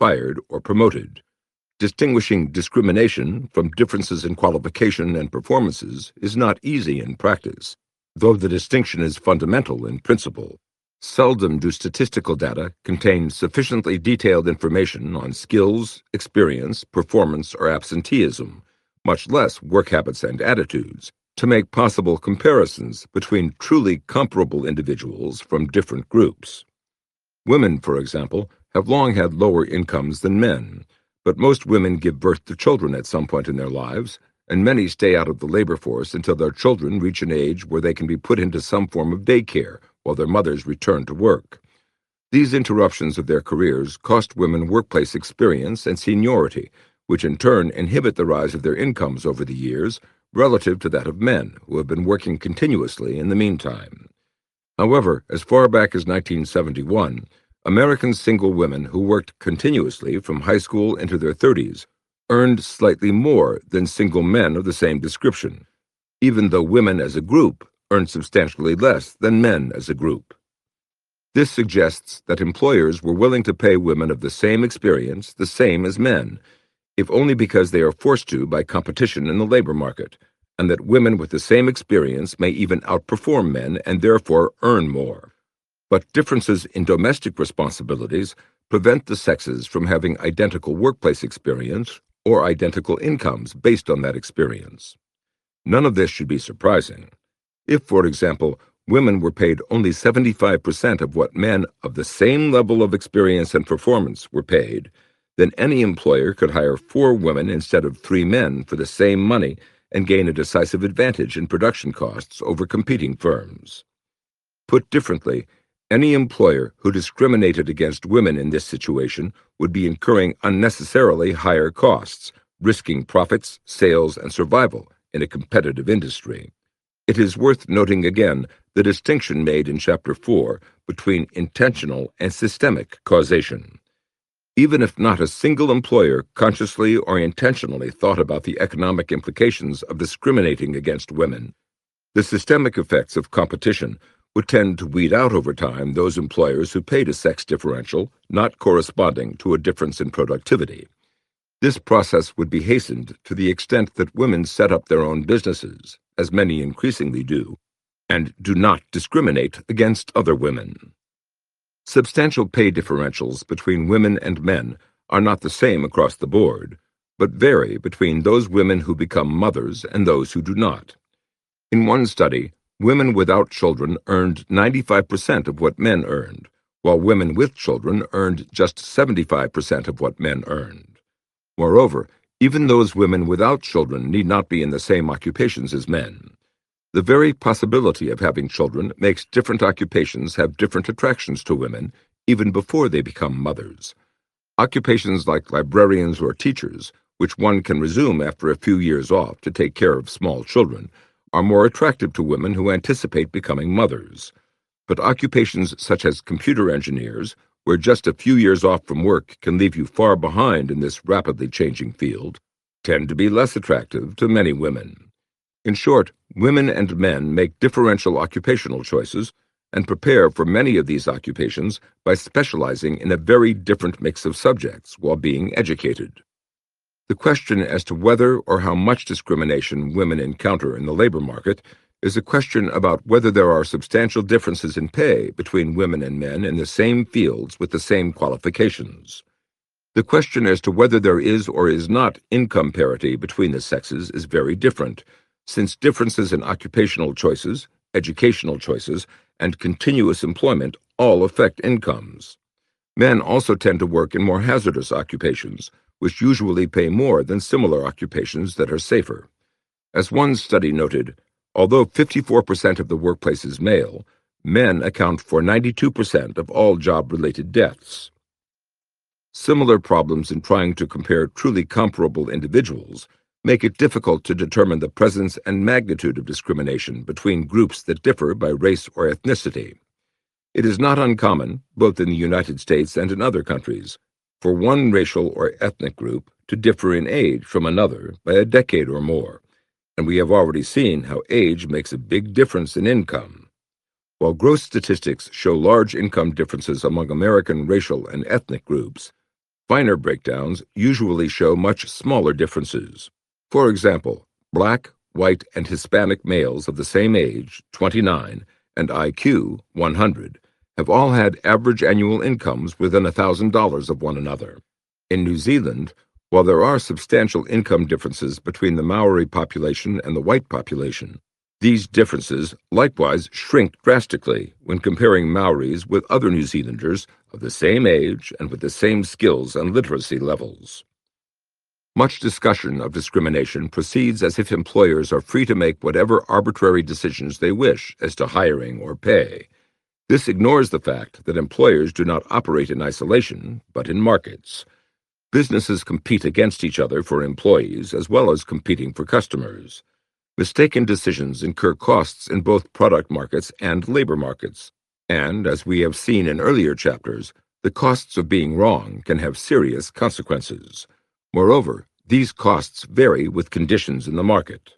fired or promoted. Distinguishing discrimination from differences in qualification and performances is not easy in practice, though the distinction is fundamental in principle. Seldom do statistical data contain sufficiently detailed information on skills, experience, performance, or absenteeism, much less work habits and attitudes, to make possible comparisons between truly comparable individuals from different groups. Women, for example, have long had lower incomes than men, but most women give birth to children at some point in their lives, and many stay out of the labor force until their children reach an age where they can be put into some form of daycare while their mothers return to work. These interruptions of their careers cost women workplace experience and seniority, which in turn inhibit the rise of their incomes over the years relative to that of men who have been working continuously in the meantime. However, as far back as 1971, American single women who worked continuously from high school into their 30s earned slightly more than single men of the same description, even though women as a group earned substantially less than men as a group. This suggests that employers were willing to pay women of the same experience the same as men, if only because they are forced to by competition in the labor market, and that women with the same experience may even outperform men and therefore earn more. But differences in domestic responsibilities prevent the sexes from having identical workplace experience or identical incomes based on that experience. None of this should be surprising. If, for example, women were paid only 75% of what men of the same level of experience and performance were paid, then any employer could hire 4 women instead of 3 men for the same money and gain a decisive advantage in production costs over competing firms. Put differently, any employer who discriminated against women in this situation would be incurring unnecessarily higher costs, risking profits, sales, and survival in a competitive industry. It is worth noting again the distinction made in Chapter 4 between intentional and systemic causation. Even if not a single employer consciously or intentionally thought about the economic implications of discriminating against women, the systemic effects of competition would tend to weed out over time those employers who paid a sex differential not corresponding to a difference in productivity. This process would be hastened to the extent that women set up their own businesses, as many increasingly do, and do not discriminate against other women. Substantial pay differentials between women and men are not the same across the board, but vary between those women who become mothers and those who do not. In one study, women without children earned 95% of what men earned, while women with children earned just 75% of what men earned. Moreover, even those women without children need not be in the same occupations as men. The very possibility of having children makes different occupations have different attractions to women, even before they become mothers. Occupations like librarians or teachers, which one can resume after a few years off to take care of small children, are more attractive to women who anticipate becoming mothers. But occupations such as computer engineers, where just a few years off from work can leave you far behind in this rapidly changing field, tend to be less attractive to many women. In short, women and men make differential occupational choices and prepare for many of these occupations by specializing in a very different mix of subjects while being educated. The question as to whether or how much discrimination women encounter in the labor market is a question about whether there are substantial differences in pay between women and men in the same fields with the same qualifications. The question as to whether there is or is not income parity between the sexes is very different, since differences in occupational choices, educational choices, and continuous employment all affect incomes. Men also tend to work in more hazardous occupations, which usually pay more than similar occupations that are safer. As one study noted, although 54% of the workplace is male, men account for 92% of all job-related deaths. Similar problems in trying to compare truly comparable individuals make it difficult to determine the presence and magnitude of discrimination between groups that differ by race or ethnicity. It is not uncommon, both in the United States and in other countries, for one racial or ethnic group to differ in age from another by a decade or more, and we have already seen how age makes a big difference in income. While gross statistics show large income differences among American racial and ethnic groups, Finer breakdowns usually show much smaller differences. For example, Black, white, and Hispanic males of the same age, 29, and IQ, 100, have all had average annual incomes within $1,000 of one another. In New Zealand, while there are substantial income differences between the Maori population and the white population, these differences likewise shrink drastically when comparing Maoris with other New Zealanders of the same age and with the same skills and literacy levels. Much discussion of discrimination proceeds as if employers are free to make whatever arbitrary decisions they wish as to hiring or pay. This ignores the fact that employers do not operate in isolation, but in markets. Businesses compete against each other for employees as well as competing for customers. Mistaken decisions incur costs in both product markets and labor markets. And, as we have seen in earlier chapters, the costs of being wrong can have serious consequences. Moreover, these costs vary with conditions in the market.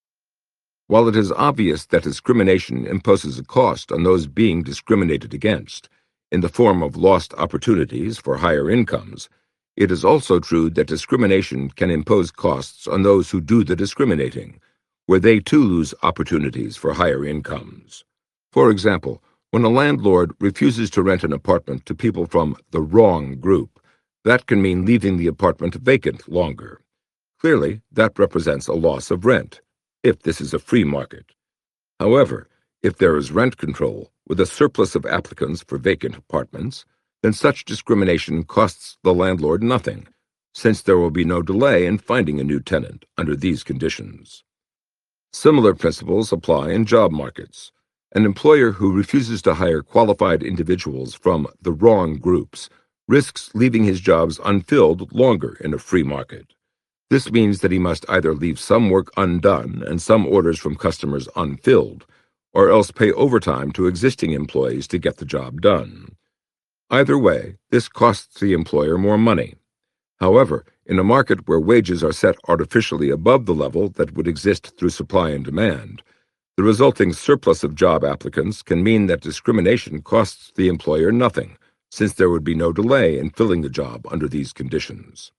While it is obvious that discrimination imposes a cost on those being discriminated against, in the form of lost opportunities for higher incomes, it is also true that discrimination can impose costs on those who do the discriminating, where they too lose opportunities for higher incomes. For example, when a landlord refuses to rent an apartment to people from the wrong group, that can mean leaving the apartment vacant longer. Clearly, that represents a loss of rent, if this is a free market. However, if there is rent control with a surplus of applicants for vacant apartments, then such discrimination costs the landlord nothing, since there will be no delay in finding a new tenant under these conditions. Similar principles apply in job markets. An employer who refuses to hire qualified individuals from the wrong groups risks leaving his jobs unfilled longer in a free market. This means that he must either leave some work undone and some orders from customers unfilled, or else pay overtime to existing employees to get the job done. Either way, this costs the employer more money. However, in a market where wages are set artificially above the level that would exist through supply and demand, the resulting surplus of job applicants can mean that discrimination costs the employer nothing, since there would be no delay in filling the job under these conditions.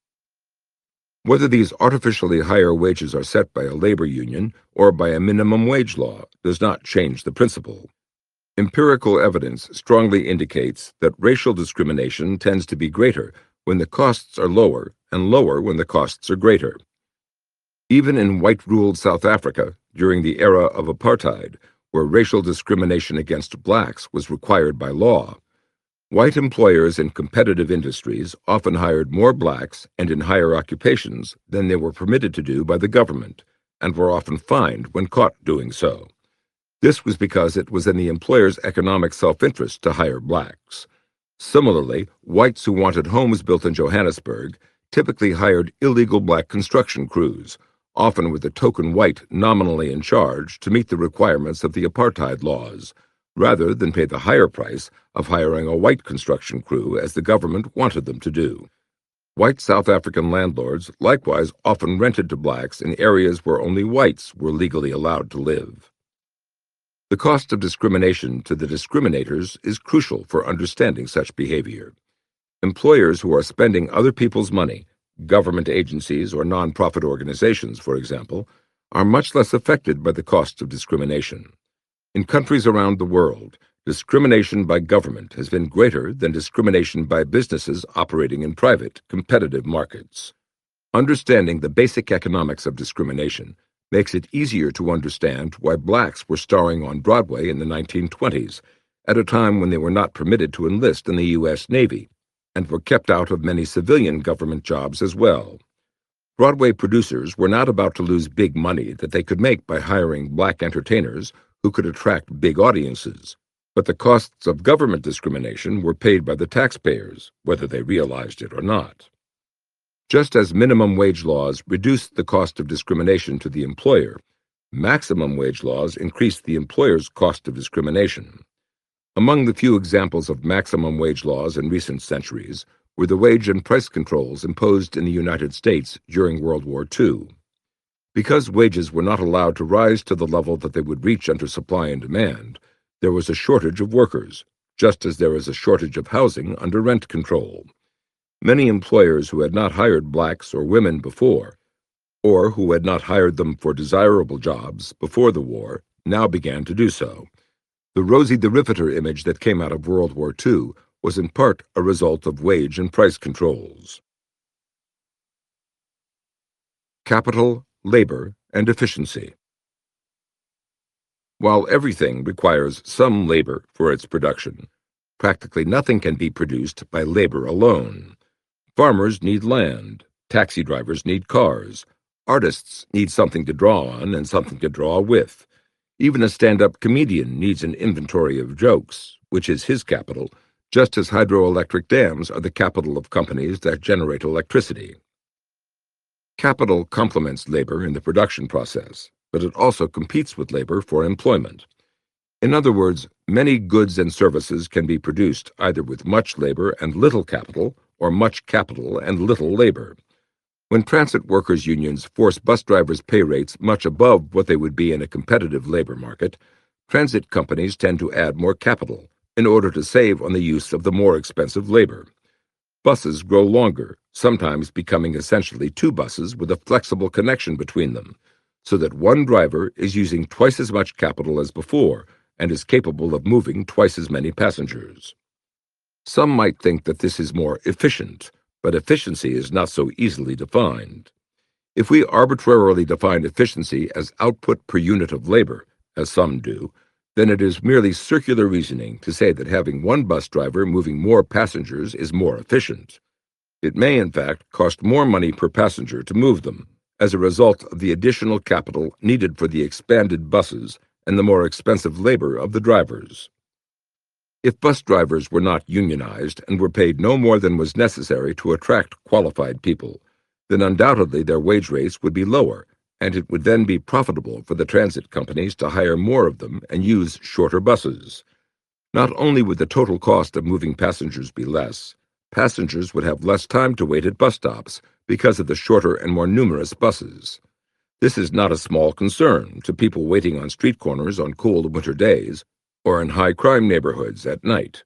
Whether these artificially higher wages are set by a labor union or by a minimum wage law does not change the principle. Empirical evidence strongly indicates that racial discrimination tends to be greater when the costs are lower and lower when the costs are greater. Even in white-ruled South Africa during the era of apartheid, where racial discrimination against blacks was required by law, white employers in competitive industries often hired more blacks and in higher occupations than they were permitted to do by the government, and were often fined when caught doing so. This was because it was in the employer's economic self-interest to hire blacks. Similarly, whites who wanted homes built in Johannesburg typically hired illegal black construction crews, often with a token white nominally in charge to meet the requirements of the apartheid laws, rather than pay the higher price of hiring a white construction crew as the government wanted them to do. White South African landlords likewise often rented to blacks in areas where only whites were legally allowed to live. The cost of discrimination to the discriminators is crucial for understanding such behavior. Employers who are spending other people's money, government agencies or nonprofit organizations, for example, are much less affected by the cost of discrimination. In countries around the world, discrimination by government has been greater than discrimination by businesses operating in private, competitive markets. Understanding the basic economics of discrimination makes it easier to understand why blacks were starring on Broadway in the 1920s, at a time when they were not permitted to enlist in the U.S. Navy, and were kept out of many civilian government jobs as well. Broadway producers were not about to lose big money that they could make by hiring black entertainers who could attract big audiences, but the costs of government discrimination were paid by the taxpayers, whether they realized it or not. Just as minimum wage laws reduced the cost of discrimination to the employer, maximum wage laws increased the employer's cost of discrimination. Among the few examples of maximum wage laws in recent centuries were the wage and price controls imposed in the United States during World War II. Because wages were not allowed to rise to the level that they would reach under supply and demand, there was a shortage of workers, just as there is a shortage of housing under rent control. Many employers who had not hired blacks or women before, or who had not hired them for desirable jobs before the war, now began to do so. The Rosie the Riveter image that came out of World War II was in part a result of wage and price controls. Capital, labor, and efficiency. While everything requires some labor for its production, practically nothing can be produced by labor alone. Farmers need land, taxi drivers need cars, artists need something to draw on and something to draw with. Even a stand-up comedian needs an inventory of jokes, which is his capital, just as hydroelectric dams are the capital of companies that generate electricity. Capital complements labor in the production process, but it also competes with labor for employment. In other words, many goods and services can be produced either with much labor and little capital, or much capital and little labor. When transit workers' unions force bus drivers' pay rates much above what they would be in a competitive labor market, transit companies tend to add more capital in order to save on the use of the more expensive labor. Buses grow longer, sometimes becoming essentially two buses with a flexible connection between them, so that one driver is using twice as much capital as before and is capable of moving twice as many passengers. Some might think that this is more efficient, but efficiency is not so easily defined. If we arbitrarily define efficiency as output per unit of labor, as some do, then it is merely circular reasoning to say that having one bus driver moving more passengers is more efficient. It may, in fact, cost more money per passenger to move them, as a result of the additional capital needed for the expanded buses and the more expensive labor of the drivers. If bus drivers were not unionized and were paid no more than was necessary to attract qualified people, then undoubtedly their wage rates would be lower, and it would then be profitable for the transit companies to hire more of them and use shorter buses. Not only would the total cost of moving passengers be less, passengers would have less time to wait at bus stops because of the shorter and more numerous buses. This is not a small concern to people waiting on street corners on cold winter days or in high-crime neighborhoods at night.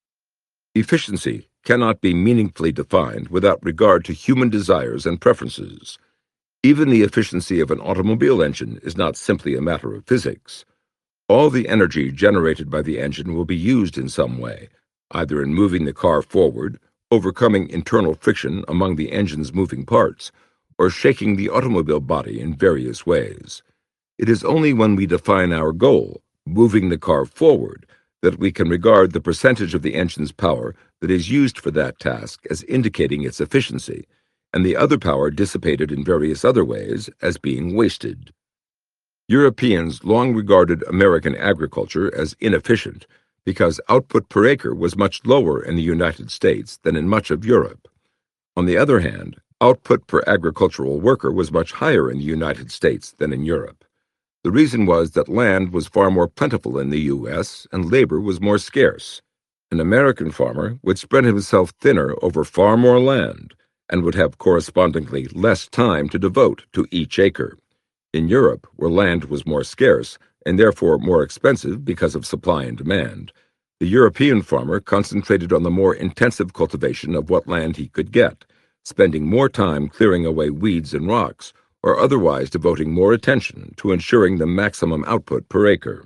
Efficiency cannot be meaningfully defined without regard to human desires and preferences. Even the efficiency of an automobile engine is not simply a matter of physics. All the energy generated by the engine will be used in some way, either in moving the car forward, overcoming internal friction among the engine's moving parts, or shaking the automobile body in various ways. It is only when we define our goal, moving the car forward, that we can regard the percentage of the engine's power that is used for that task as indicating its efficiency, and the other power dissipated in various other ways as being wasted. Europeans long regarded American agriculture as inefficient because output per acre was much lower in the United States than in much of Europe. On the other hand, output per agricultural worker was much higher in the United States than in Europe. The reason was that land was far more plentiful in the U.S. and labor was more scarce. An American farmer would spread himself thinner over far more land and would have correspondingly less time to devote to each acre. In Europe, where land was more scarce and therefore more expensive because of supply and demand, the European farmer concentrated on the more intensive cultivation of what land he could get, spending more time clearing away weeds and rocks, or otherwise devoting more attention to ensuring the maximum output per acre.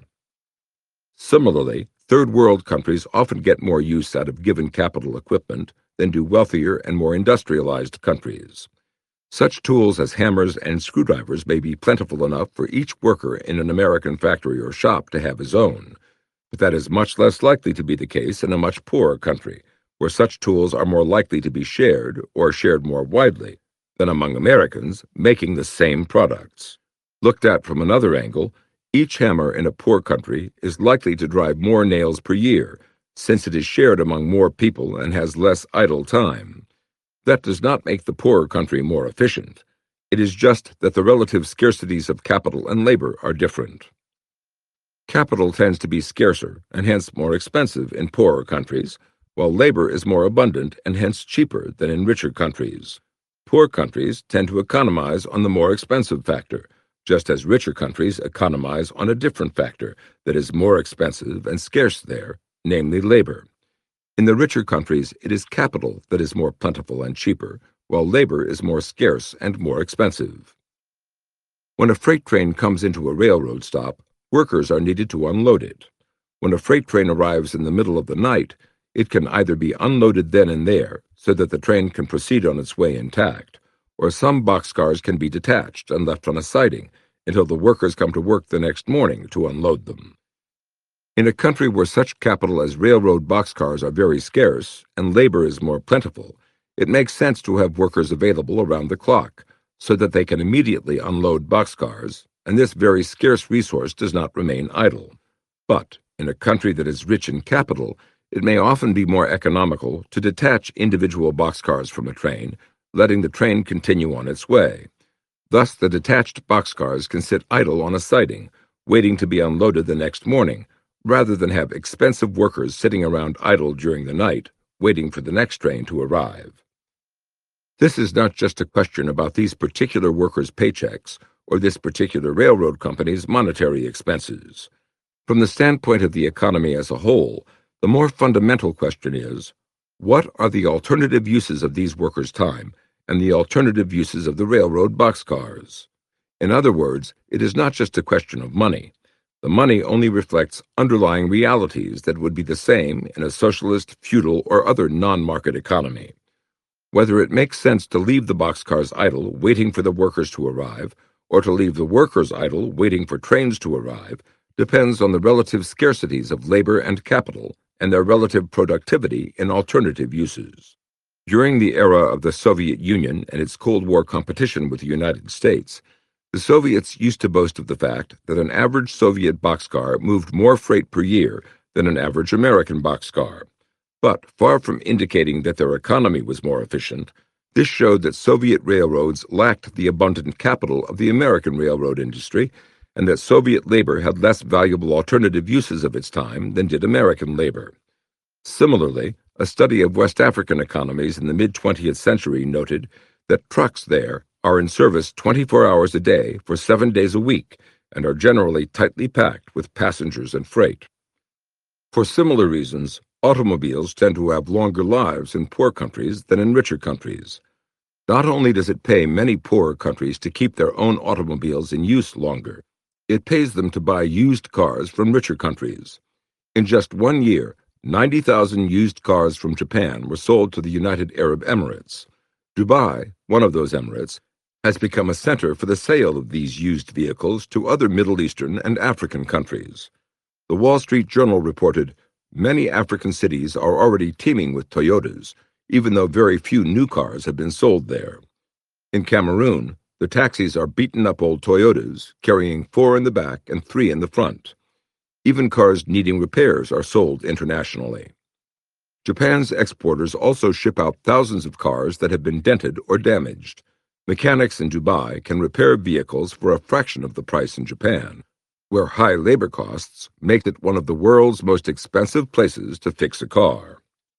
Similarly, third world countries often get more use out of given capital equipment than do wealthier and more industrialized countries. Such tools as hammers and screwdrivers may be plentiful enough for each worker in an American factory or shop to have his own, but that is much less likely to be the case in a much poorer country, where such tools are more likely to be shared or shared more widely than among Americans making the same products. Looked at from another angle, each hammer in a poor country is likely to drive more nails per year, since it is shared among more people and has less idle time. That does not make the poorer country more efficient. It is just that the relative scarcities of capital and labor are different. Capital tends to be scarcer and hence more expensive in poorer countries, while labor is more abundant and hence cheaper than in richer countries. Poor countries tend to economize on the more expensive factor, just as richer countries economize on a different factor that is more expensive and scarce there, namely labor. In the richer countries, it is capital that is more plentiful and cheaper, while labor is more scarce and more expensive. When a freight train comes into a railroad stop, workers are needed to unload it. When a freight train arrives in the middle of the night, it can either be unloaded then and there so that the train can proceed on its way intact, or some boxcars can be detached and left on a siding until the workers come to work the next morning to unload them. In a country where such capital as railroad boxcars are very scarce and labor is more plentiful, it makes sense to have workers available around the clock so that they can immediately unload boxcars, and this very scarce resource does not remain idle. But in a country that is rich in capital, it may often be more economical to detach individual boxcars from a train, letting the train continue on its way. Thus, the detached boxcars can sit idle on a siding, waiting to be unloaded the next morning, rather than have expensive workers sitting around idle during the night, waiting for the next train to arrive. This is not just a question about these particular workers' paychecks or this particular railroad company's monetary expenses. From the standpoint of the economy as a whole, the more fundamental question is, what are the alternative uses of these workers' time and the alternative uses of the railroad boxcars? In other words, it is not just a question of money. The money only reflects underlying realities that would be the same in a socialist, feudal, or other non-market economy. Whether it makes sense to leave the boxcars idle, waiting for the workers to arrive, or to leave the workers idle, waiting for trains to arrive, depends on the relative scarcities of labor and capital and their relative productivity in alternative uses. During the era of the Soviet Union and its Cold War competition with the United States, the Soviets used to boast of the fact that an average Soviet boxcar moved more freight per year than an average American boxcar. But far from indicating that their economy was more efficient, this showed that Soviet railroads lacked the abundant capital of the American railroad industry, and that Soviet labor had less valuable alternative uses of its time than did American labor. Similarly, a study of West African economies in the mid-20th century noted that trucks there are in service 24 hours a day for 7 days a week and are generally tightly packed with passengers and freight. For similar reasons, automobiles tend to have longer lives in poor countries than in richer countries. Not only does it pay many poorer countries to keep their own automobiles in use longer, it pays them to buy used cars from richer countries. In just 1 year, 90,000 used cars from Japan were sold to the United Arab Emirates. Dubai, one of those emirates, has become a center for the sale of these used vehicles to other Middle Eastern and African countries. The Wall Street Journal reported, many African cities are already teeming with Toyotas, even though very few new cars have been sold there. In Cameroon, the taxis are beaten-up old Toyotas, carrying 4 in the back and 3 in the front. Even cars needing repairs are sold internationally. Japan's exporters also ship out thousands of cars that have been dented or damaged. Mechanics in Dubai can repair vehicles for a fraction of the price in Japan, where high labor costs make it one of the world's most expensive places to fix a car.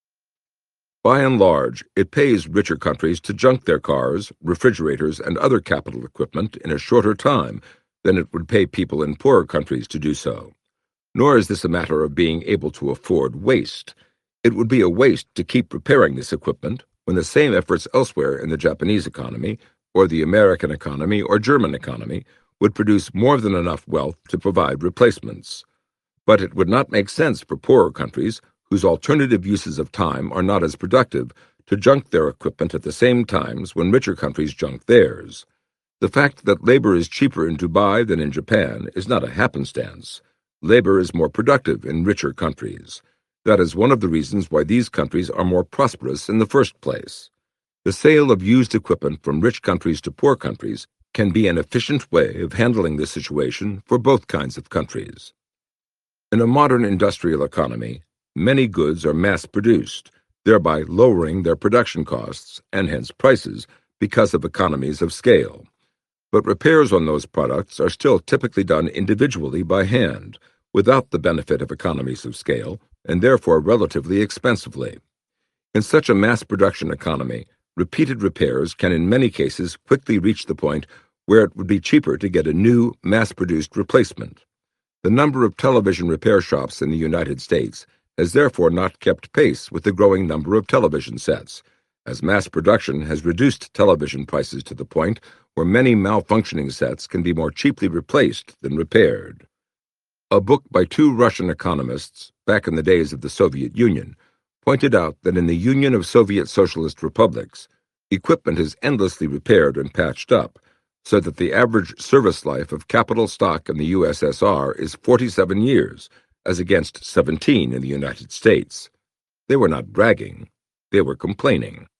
By and large, it pays richer countries to junk their cars, refrigerators, and other capital equipment in a shorter time than it would pay people in poorer countries to do so. Nor is this a matter of being able to afford waste. It would be a waste to keep repairing this equipment when the same efforts elsewhere in the Japanese economy, or the American economy, or German economy would produce more than enough wealth to provide replacements. But it would not make sense for poorer countries, whose alternative uses of time are not as productive, to junk their equipment at the same times when richer countries junk theirs. The fact that labor is cheaper in Dubai than in Japan is not a happenstance. Labor is more productive in richer countries. That is one of the reasons why these countries are more prosperous in the first place. The sale of used equipment from rich countries to poor countries can be an efficient way of handling the situation for both kinds of countries. In a modern industrial economy, many goods are mass-produced, thereby lowering their production costs and hence prices because of economies of scale. But repairs on those products are still typically done individually by hand, without the benefit of economies of scale, and therefore relatively expensively. In such a mass production economy, repeated repairs can in many cases quickly reach the point where it would be cheaper to get a new, mass-produced replacement. The number of television repair shops in the United States has therefore not kept pace with the growing number of television sets, as mass production has reduced television prices to the point where many malfunctioning sets can be more cheaply replaced than repaired. A book by two Russian economists, back in the days of the Soviet Union, pointed out that in the Union of Soviet Socialist Republics, equipment is endlessly repaired and patched up, so that the average service life of capital stock in the USSR is 47 years, as against 17 in the United States. They were not bragging, they were complaining.